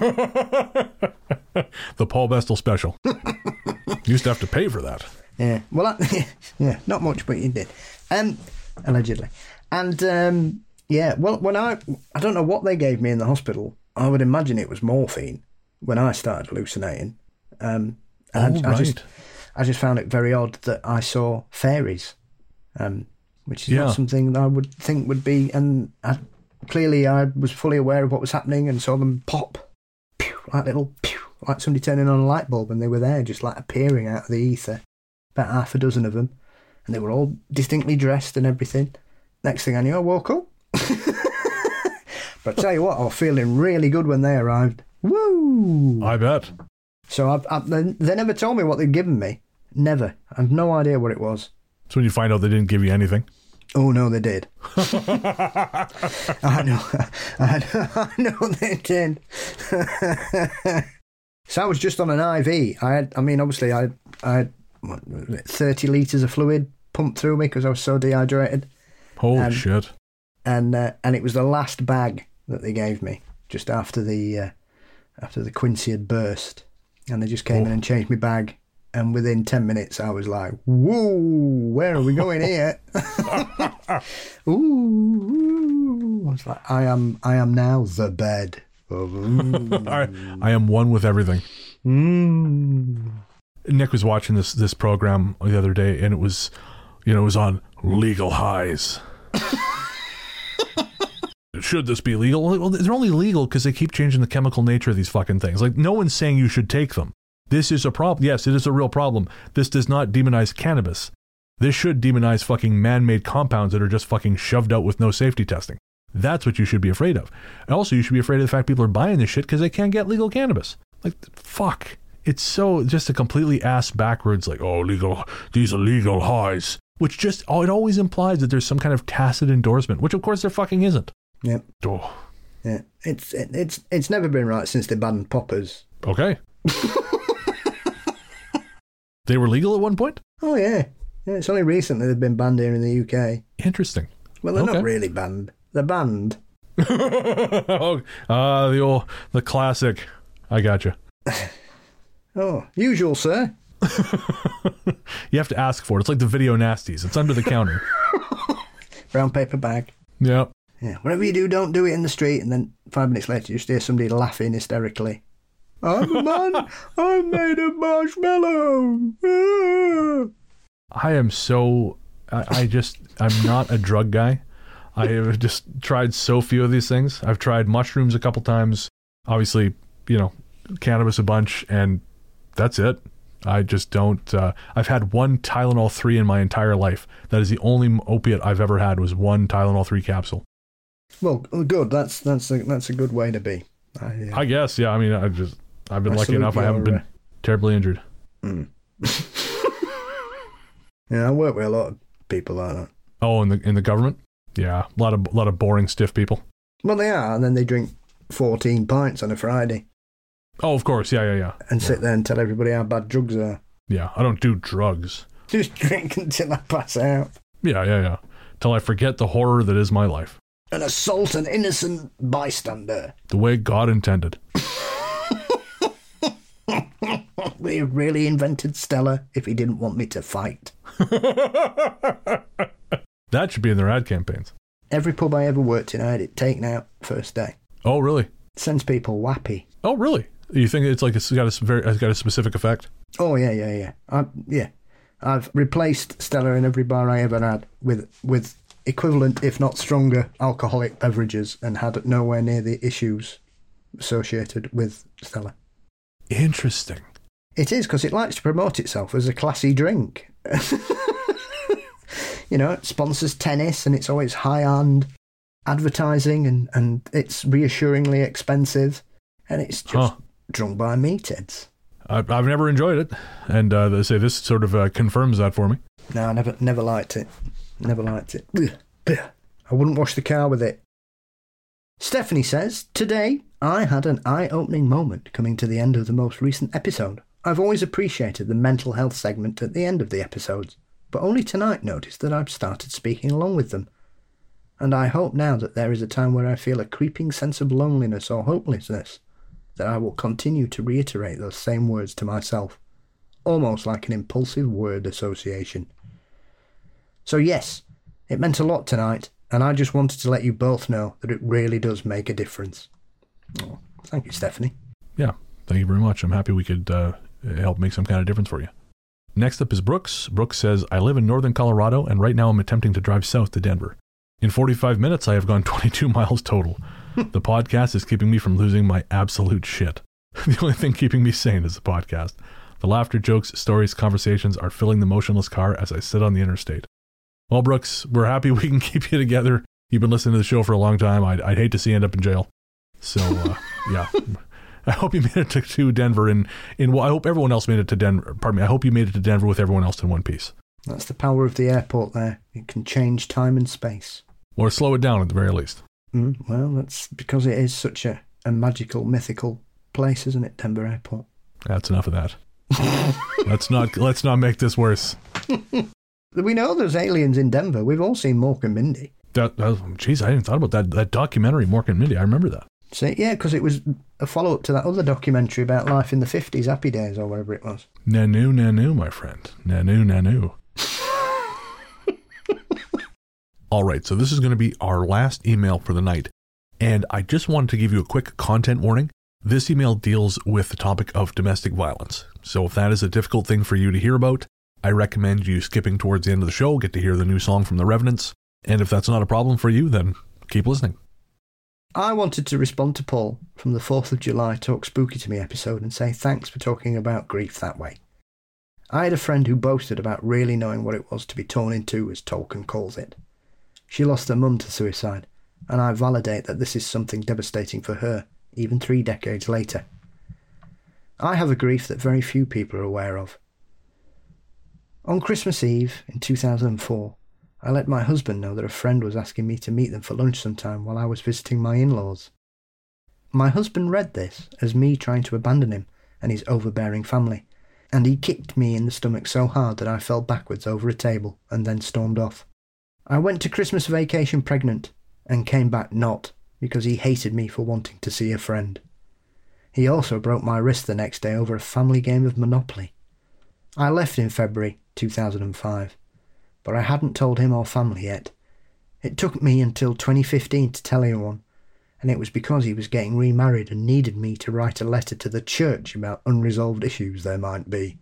The Paul Bestel special. Used to have to pay for that. Yeah. Well, yeah, not much, but you did. Allegedly. And, yeah, well, when I don't know what they gave me in the hospital. I would imagine it was morphine when I started hallucinating. I just found it very odd that I saw fairies, which is not something that I would think would be. And clearly, I was fully aware of what was happening and saw them pop, pew, like little pew, like somebody turning on a light bulb, and they were there, just like appearing out of the ether. About half a dozen of them, and they were all distinctly dressed and everything. Next thing I knew, I woke up. But I tell you what, I was feeling really good when they arrived. Woo! I bet. So they never told me what they'd given me. Never. I have no idea what it was. So when you find out they didn't give you anything? Oh, no, they did. I know they did. So I was just on an IV. Obviously I had 30 litres of fluid pumped through me because I was so dehydrated. Holy shit. And it was the last bag that they gave me just after the Quincy had burst. And they just came in and changed my bag. And within 10 minutes, I was like, whoa, where are we going here? Ooh. I was like, I am now the bed. I am one with everything. Nick was watching this program the other day, and it was on legal highs. Should this be legal? Well, they're only legal because they keep changing the chemical nature of these fucking things. Like, no one's saying you should take them. This is a problem. Yes, it is a real problem. This does not demonize cannabis. This should demonize fucking man-made compounds that are just fucking shoved out with no safety testing. That's what you should be afraid of. And also, you should be afraid of the fact people are buying this shit because they can't get legal cannabis. Like, fuck. It's so just a completely ass backwards, like, oh, legal, these are legal highs. Which just, it always implies that there's some kind of tacit endorsement, which of course there fucking isn't. Yep. Oh. Yeah. It's never been right since they banned poppers. Okay. They were legal at one point? Oh, yeah. Yeah, it's only recently they've been banned here in the UK. Interesting. Well, they're not really banned. They're banned. The classic. I gotcha. Oh, usual, sir. You have to ask for it. It's like the video nasties. It's under the counter. Brown paper bag. Yep. Yeah. Whatever you do, don't do it in the street. And then 5 minutes later, you just hear somebody laughing hysterically. I'm a man. I'm made of marshmallow. I am so... I'm not a drug guy. I have just tried so few of these things. I've tried mushrooms a couple times. Obviously, cannabis a bunch, and that's it. I just don't... I've had one Tylenol 3 in my entire life. That is the only opiate I've ever had, was one Tylenol 3 capsule. Well, good. That's a good way to be. I guess, yeah. I mean, I've been lucky enough. I haven't been terribly injured. Mm. Yeah, I work with a lot of people like that. Oh, in the government? Yeah, a lot of boring, stiff people. Well, they are, and then they drink 14 pints on a Friday. Oh, of course, yeah. And sit there and tell everybody how bad drugs are. Yeah, I don't do drugs. Just drink until I pass out. Yeah. Till I forget the horror that is my life. And assault an innocent bystander. The way God intended. We really invented Stella if he didn't want me to fight. That should be in their ad campaigns. Every pub I ever worked in, I had it taken out first day. Oh, really? Sends people wappy. Oh, really? You think it's got a specific effect? Oh, yeah. I've replaced Stella in every bar I ever had with equivalent, if not stronger, alcoholic beverages, and had nowhere near the issues associated with Stella. Interesting. It is, because it likes to promote itself as a classy drink. You know, it sponsors tennis, and it's always high-end advertising, and it's reassuringly expensive, and it's just drunk by meatheads. I've never enjoyed it, and they say this sort of confirms that for me. No, I never liked it. Never liked it. I wouldn't wash the car with it. Stephanie says, today I had an eye-opening moment coming to the end of the most recent episode. I've always appreciated the mental health segment at the end of the episodes, but only tonight noticed that I've started speaking along with them. And I hope now that there is a time where I feel a creeping sense of loneliness or hopelessness, that I will continue to reiterate those same words to myself, almost like an impulsive word association. So yes, it meant a lot tonight, and I just wanted to let you both know that it really does make a difference. Oh, thank you, Stephanie. Yeah, thank you very much. I'm happy we could help make some kind of difference for you. Next up is Brooks. Brooks says, I live in northern Colorado, and right now I'm attempting to drive south to Denver. In 45 minutes, I have gone 22 miles total. The podcast is keeping me from losing my absolute shit. The only thing keeping me sane is the podcast. The laughter, jokes, stories, conversations are filling the motionless car as I sit on the interstate. Well, Brooks, we're happy we can keep you together. You've been listening to the show for a long time. I'd hate to see you end up in jail. So, yeah. I hope you made it to Denver I hope everyone else made it to Denver. Pardon me. I hope you made it to Denver with everyone else in one piece. That's the power of the airport there. It can change time and space. Or slow it down at the very least. Well, that's because it is such a magical, mythical place, isn't it, Denver Airport? That's enough of that. Let's not make this worse. We know there's aliens in Denver. We've all seen Mork and Mindy. Jeez, I hadn't thought about that documentary, Mork and Mindy. I remember that. So, yeah, because it was a follow-up to that other documentary about life in the 50s, Happy Days, or whatever it was. Nanu, my friend. Nanu. All right, so this is going to be our last email for the night. And I just wanted to give you a quick content warning. This email deals with the topic of domestic violence. So if that is a difficult thing for you to hear about, I recommend you skipping towards the end of the show, get to hear the new song from The Revenants. And if that's not a problem for you, then keep listening. I wanted to respond to Paul from the 4th of July Talk Spooky to Me episode and say thanks for talking about grief that way. I had a friend who boasted about really knowing what it was to be torn in two, as Tolkien calls it. She lost her mum to suicide, and I validate that this is something devastating for her, even 3 decades later. I have a grief that very few people are aware of. On Christmas Eve in 2004, I let my husband know that a friend was asking me to meet them for lunch sometime while I was visiting my in-laws. My husband read this as me trying to abandon him and his overbearing family, and he kicked me in the stomach so hard that I fell backwards over a table and then stormed off. I went to Christmas vacation pregnant and came back not, because he hated me for wanting to see a friend. He also broke my wrist the next day over a family game of Monopoly. I left in February 2005, but I hadn't told him or family yet. It took me until 2015 to tell anyone, and it was because he was getting remarried and needed me to write a letter to the church about unresolved issues there might be.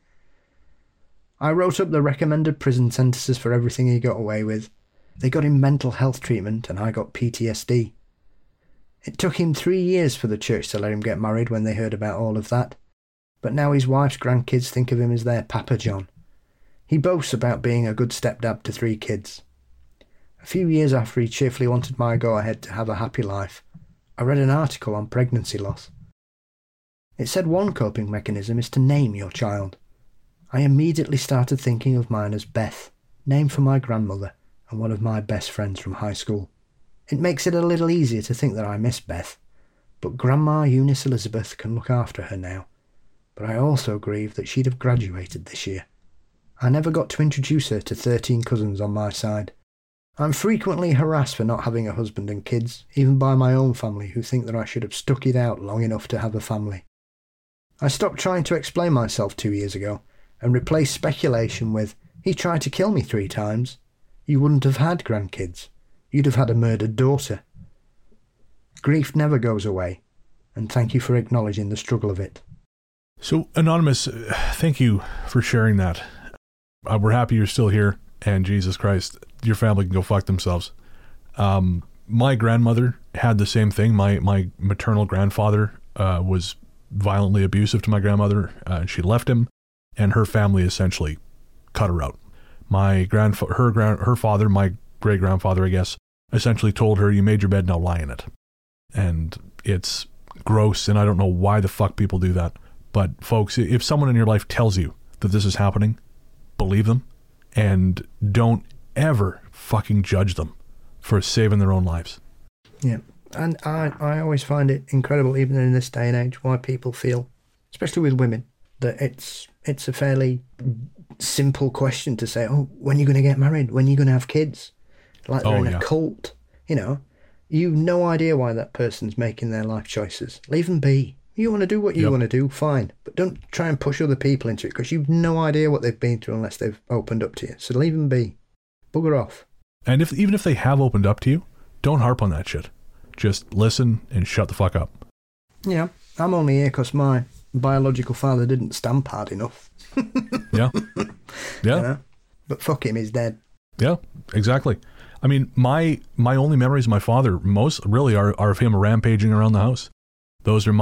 I wrote up the recommended prison sentences for everything he got away with. They got him mental health treatment and I got PTSD. It took him 3 years for the church to let him get married when they heard about all of that. But now his wife's grandkids think of him as their Papa John. He boasts about being a good stepdad to 3 kids. A few years after he cheerfully wanted my go-ahead to have a happy life, I read an article on pregnancy loss. It said one coping mechanism is to name your child. I immediately started thinking of mine as Beth, named for my grandmother and one of my best friends from high school. It makes it a little easier to think that I miss Beth, but Grandma Eunice Elizabeth can look after her now. But I also grieve that she'd have graduated this year. I never got to introduce her to 13 cousins on my side. I'm frequently harassed for not having a husband and kids, even by my own family who think that I should have stuck it out long enough to have a family. I stopped trying to explain myself 2 years ago and replaced speculation with, he tried to kill me 3 times. you wouldn't have had grandkids. You'd have had a murdered daughter. Grief never goes away, and thank you for acknowledging the struggle of it. So, Anonymous, thank you for sharing that. We're happy you're still here, and Jesus Christ, your family can go fuck themselves. My grandmother had the same thing. My maternal grandfather was violently abusive to my grandmother. She left him, and her family essentially cut her out. Her father, my great-grandfather, I guess, essentially told her, you made your bed, now lie in it. And it's gross, and I don't know why the fuck people do that. But folks, if someone in your life tells you that this is happening, believe them, and don't ever fucking judge them for saving their own lives. Yeah, and I always find it incredible, even in this day and age, why people feel, especially with women, that it's a fairly simple question to say, oh, when are you going to get married? When are you going to have kids? Like they're in a cult. You know, you've no idea why that person's making their life choices. Leave them be. You want to do what you want to do, fine. But don't try and push other people into it, because you've no idea what they've been through unless they've opened up to you. So leave them be. Bugger off. And even if they have opened up to you, don't harp on that shit. Just listen and shut the fuck up. Yeah, I'm only here because my biological father didn't stamp hard enough. Yeah. Yeah. You know? But fuck him, he's dead. Yeah, exactly. I mean, my only memories of my father most really are of him rampaging around the house. Those are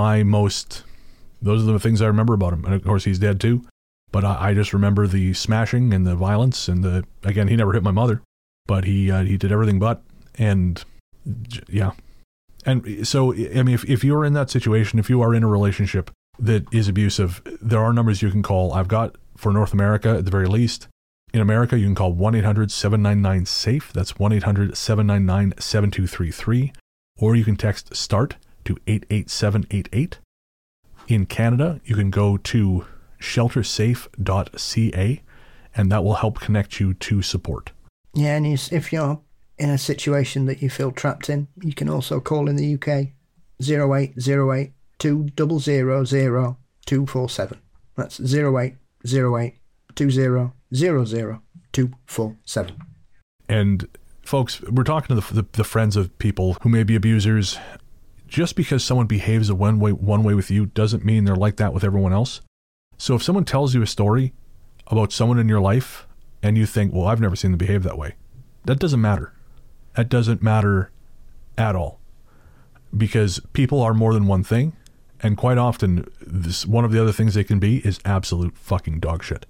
the things I remember about him. And of course he's dead too. But I just remember the smashing and the violence and again, he never hit my mother, but he did everything but, and yeah. And so, I mean, if you're in that situation, if you are in a relationship that is abusive, there are numbers you can call. I've got for North America at the very least. In America, you can call 1-800-799-SAFE. That's 1-800-799-7233. Or you can text START to 88788. In Canada, you can go to sheltersafe.ca, and that will help connect you to support. Yeah, and if you're in a situation that you feel trapped in, you can also call in the UK 0808 200 247. That's 0808 200 247. And folks, we're talking to the friends of people who may be abusers. Just because someone behaves one way with you doesn't mean they're like that with everyone else. So if someone tells you a story about someone in your life and you think, well, I've never seen them behave that way, that doesn't matter. That doesn't matter at all. Because people are more than one thing, and quite often one of the other things they can be is absolute fucking dog shit.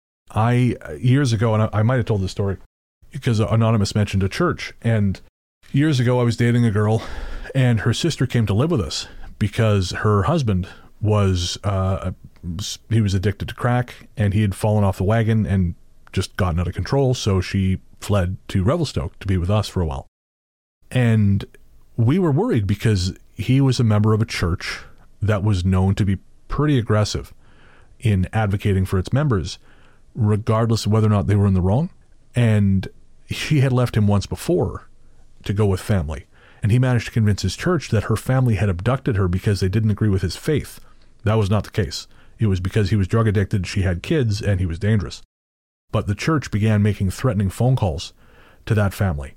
Years ago, and I might have told this story because Anonymous mentioned a church, and years ago I was dating a girl, and her sister came to live with us because her husband was he was addicted to crack, and he had fallen off the wagon and just gotten out of control, so she fled to Revelstoke to be with us for a while. And we were worried because he was a member of a church that was known to be pretty aggressive in advocating for its members, regardless of whether or not they were in the wrong. And she had left him once before to go with family. And he managed to convince his church that her family had abducted her because they didn't agree with his faith. That was not the case. It was because he was drug addicted, she had kids, and he was dangerous. But the church began making threatening phone calls to that family.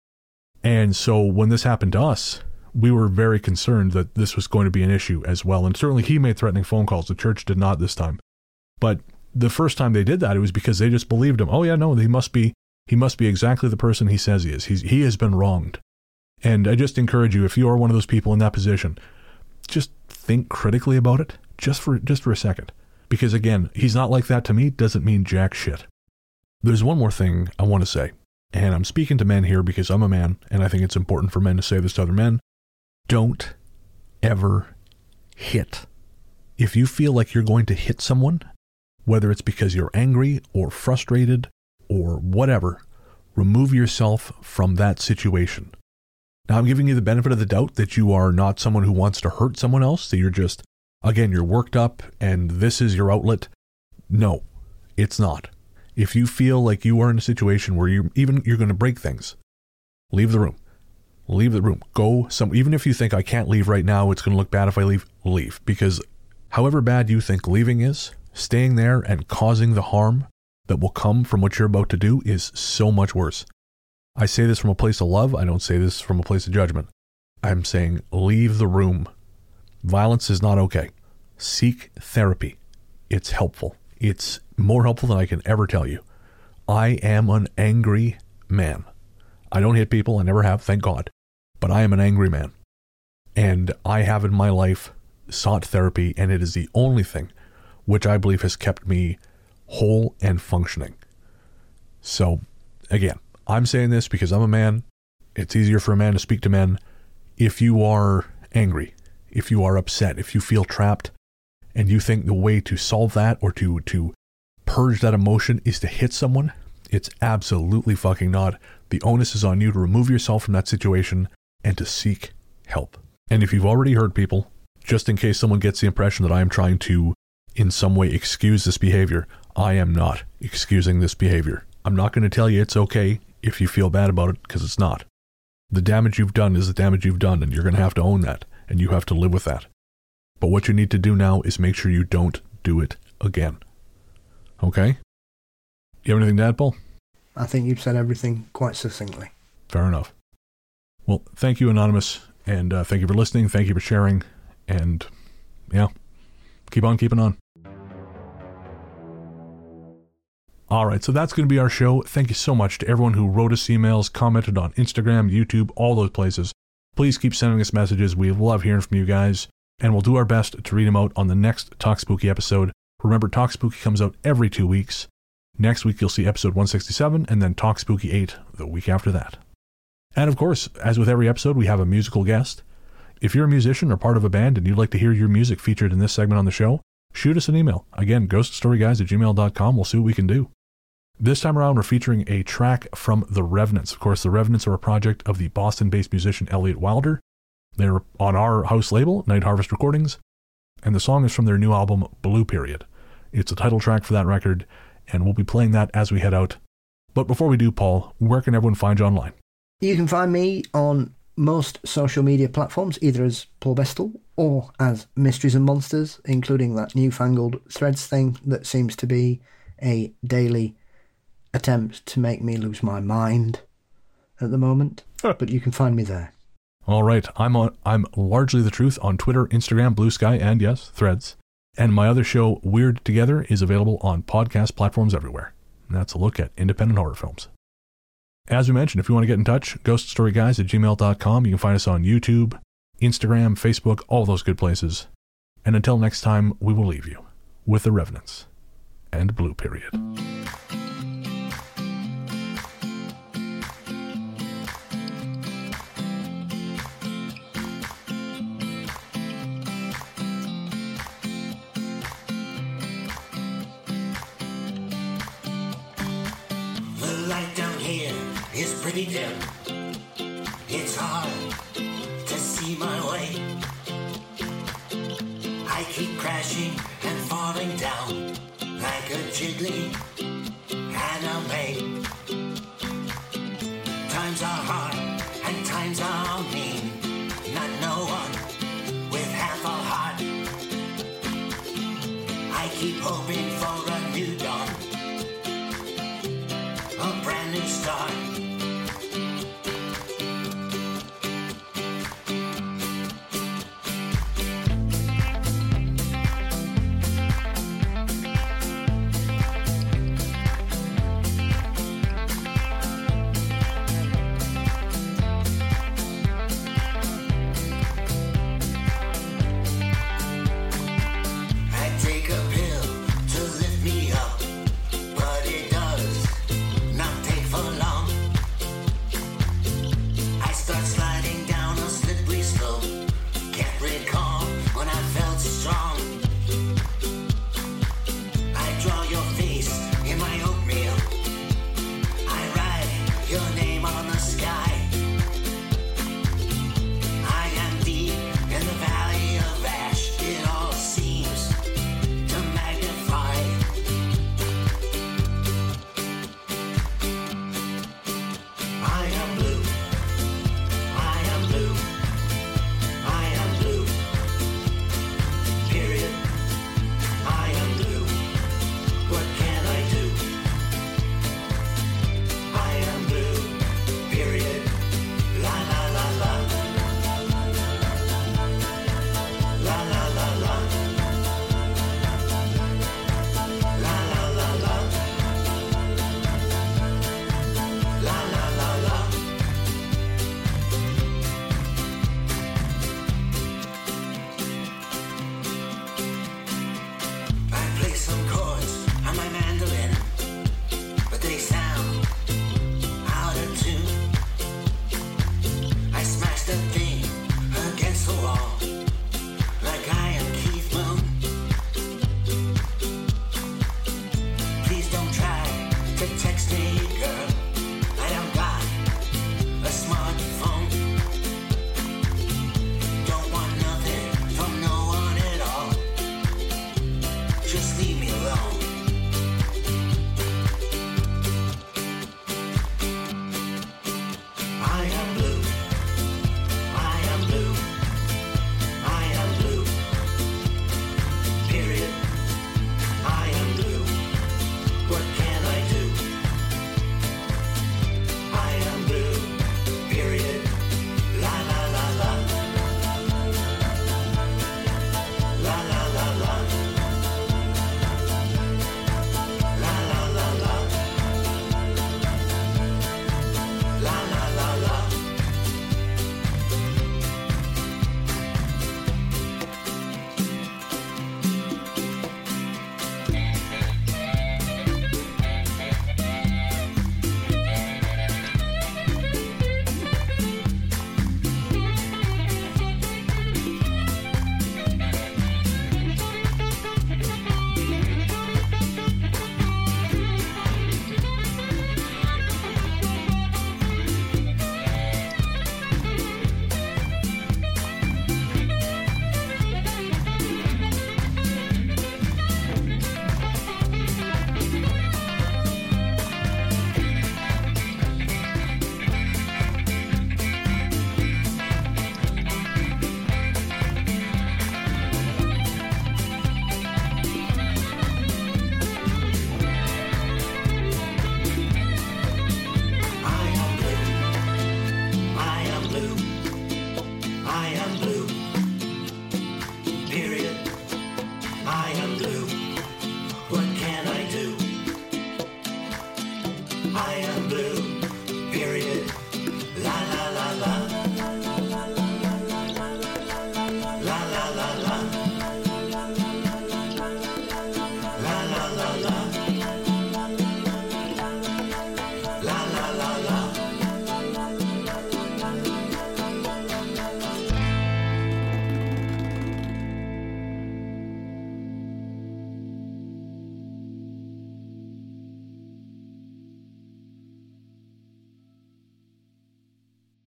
And so when this happened to us, we were very concerned that this was going to be an issue as well. And certainly he made threatening phone calls. The church did not this time. But the first time they did that, it was because they just believed him. Oh yeah, no, he must be exactly the person he says he is. He has been wronged. And I just encourage you, if you are one of those people in that position, just think critically about it, just for a second. Because again, he's not like that to me, doesn't mean jack shit. There's one more thing I want to say, and I'm speaking to men here because I'm a man, and I think it's important for men to say this to other men. Don't ever hit. If you feel like you're going to hit someone, whether it's because you're angry or frustrated or whatever, remove yourself from that situation. Now, I'm giving you the benefit of the doubt that you are not someone who wants to hurt someone else, that you're just, again, you're worked up and this is your outlet. No, it's not. If you feel like you are in a situation where you're going to break things, leave the room. Leave the room. Even if you think I can't leave right now, it's going to look bad if I leave. Because however bad you think leaving is, staying there and causing the harm that will come from what you're about to do is so much worse. I say this from a place of love. I don't say this from a place of judgment. I'm saying leave the room. Violence is not okay. Seek therapy. It's helpful. It's more helpful than I can ever tell you. I am an angry man. I don't hit people. I never have, thank God. But I am an angry man. And I have in my life sought therapy, and it is the only thing which I believe has kept me whole and functioning. So, again, I'm saying this because I'm a man. It's easier for a man to speak to men. If you are angry, if you are upset, if you feel trapped, and you think the way to solve that or to purge that emotion is to hit someone, it's absolutely fucking not. The onus is on you to remove yourself from that situation and to seek help. And if you've already hurt people, just in case someone gets the impression that I am trying to in some way excuse this behavior, I am not excusing this behavior. I'm not going to tell you it's okay if you feel bad about it, because it's not. The damage you've done is the damage you've done, and you're going to have to own that, and you have to live with that. But what you need to do now is make sure you don't do it again. Okay? You have anything to add, Paul? I think you've said everything quite succinctly. Fair enough. Well, thank you, Anonymous, and thank you for listening, thank you for sharing, and yeah, keep on keeping on. Alright, so that's going to be our show. Thank you so much to everyone who wrote us emails, commented on Instagram, YouTube, all those places. Please keep sending us messages. We love hearing from you guys, and we'll do our best to read them out on the next Talk Spooky episode. Remember, Talk Spooky comes out every 2 weeks. Next week you'll see episode 167, and then Talk Spooky 8 the week after that. And of course, as with every episode, we have a musical guest. If you're a musician or part of a band and you'd like to hear your music featured in this segment on the show, shoot us an email. Again, ghoststoryguys@gmail.com. We'll see what we can do. This time around, we're featuring a track from The Revenants. Of course, The Revenants are a project of the Boston-based musician Elliot Wilder. They're on our house label, Night Harvest Recordings, and the song is from their new album, Blue Period. It's a title track for that record, and we'll be playing that as we head out. But before we do, Paul, where can everyone find you online? You can find me on most social media platforms, either as Paul Bestel or as Mysteries and Monsters, including that newfangled Threads thing that seems to be a daily attempt to make me lose my mind at the moment. But you can find me there. All right, I'm largely the truth on Twitter, Instagram, Blue Sky, and yes, Threads. And my other show, Weird Together, is available on podcast platforms everywhere. And that's a look at independent horror films. As we mentioned, if you want to get in touch, ghoststoryguys@gmail.com. You can find us on YouTube, Instagram, Facebook, all those good places. And until next time, we will leave you with The Revenants and Blue Period. It's pretty dim. It's hard to see my way. I keep crashing and falling down like a jiggly anime. Times are hard and times are mean. Not no one with half a heart. I keep hoping for a new dawn, a brand new start.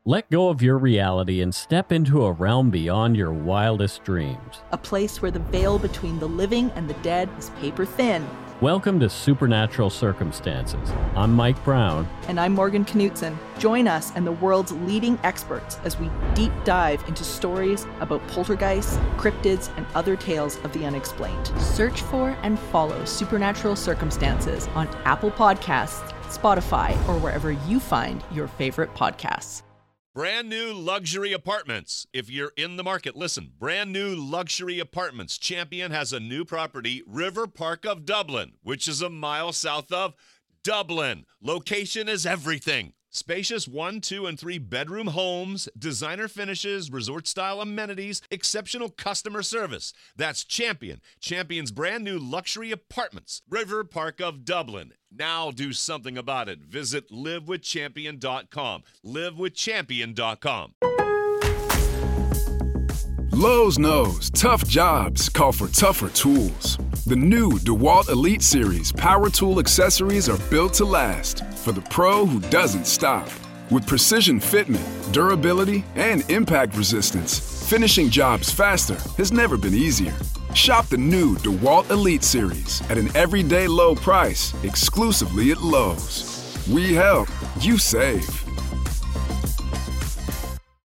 Let go of your reality and step into a realm beyond your wildest dreams. A place where the veil between the living and the dead is paper thin. Welcome to Supernatural Circumstances. I'm Mike Brown. And I'm Morgan Knutson. Join us and the world's leading experts as we deep dive into stories about poltergeists, cryptids, and other tales of the unexplained. Search for and follow Supernatural Circumstances on Apple Podcasts, Spotify, or wherever you find your favorite podcasts. Brand new luxury apartments. If you're in the market, listen. Brand new luxury apartments. Champion has a new property, River Park of Dublin, which is a mile south of Dublin. Location is everything. Spacious 1, 2, and 3 bedroom homes, designer finishes, resort-style amenities, exceptional customer service. That's Champion. Champion's brand new luxury apartments, River Park of Dublin. Now do something about it. Visit livewithchampion.com. livewithchampion.com. Lowe's knows tough jobs call for tougher tools. The new DeWalt Elite Series power tool accessories are built to last for the pro who doesn't stop. With precision fitment, durability, and impact resistance, finishing jobs faster has never been easier. Shop the new DeWalt Elite Series at an everyday low price exclusively at Lowe's. We help, you save.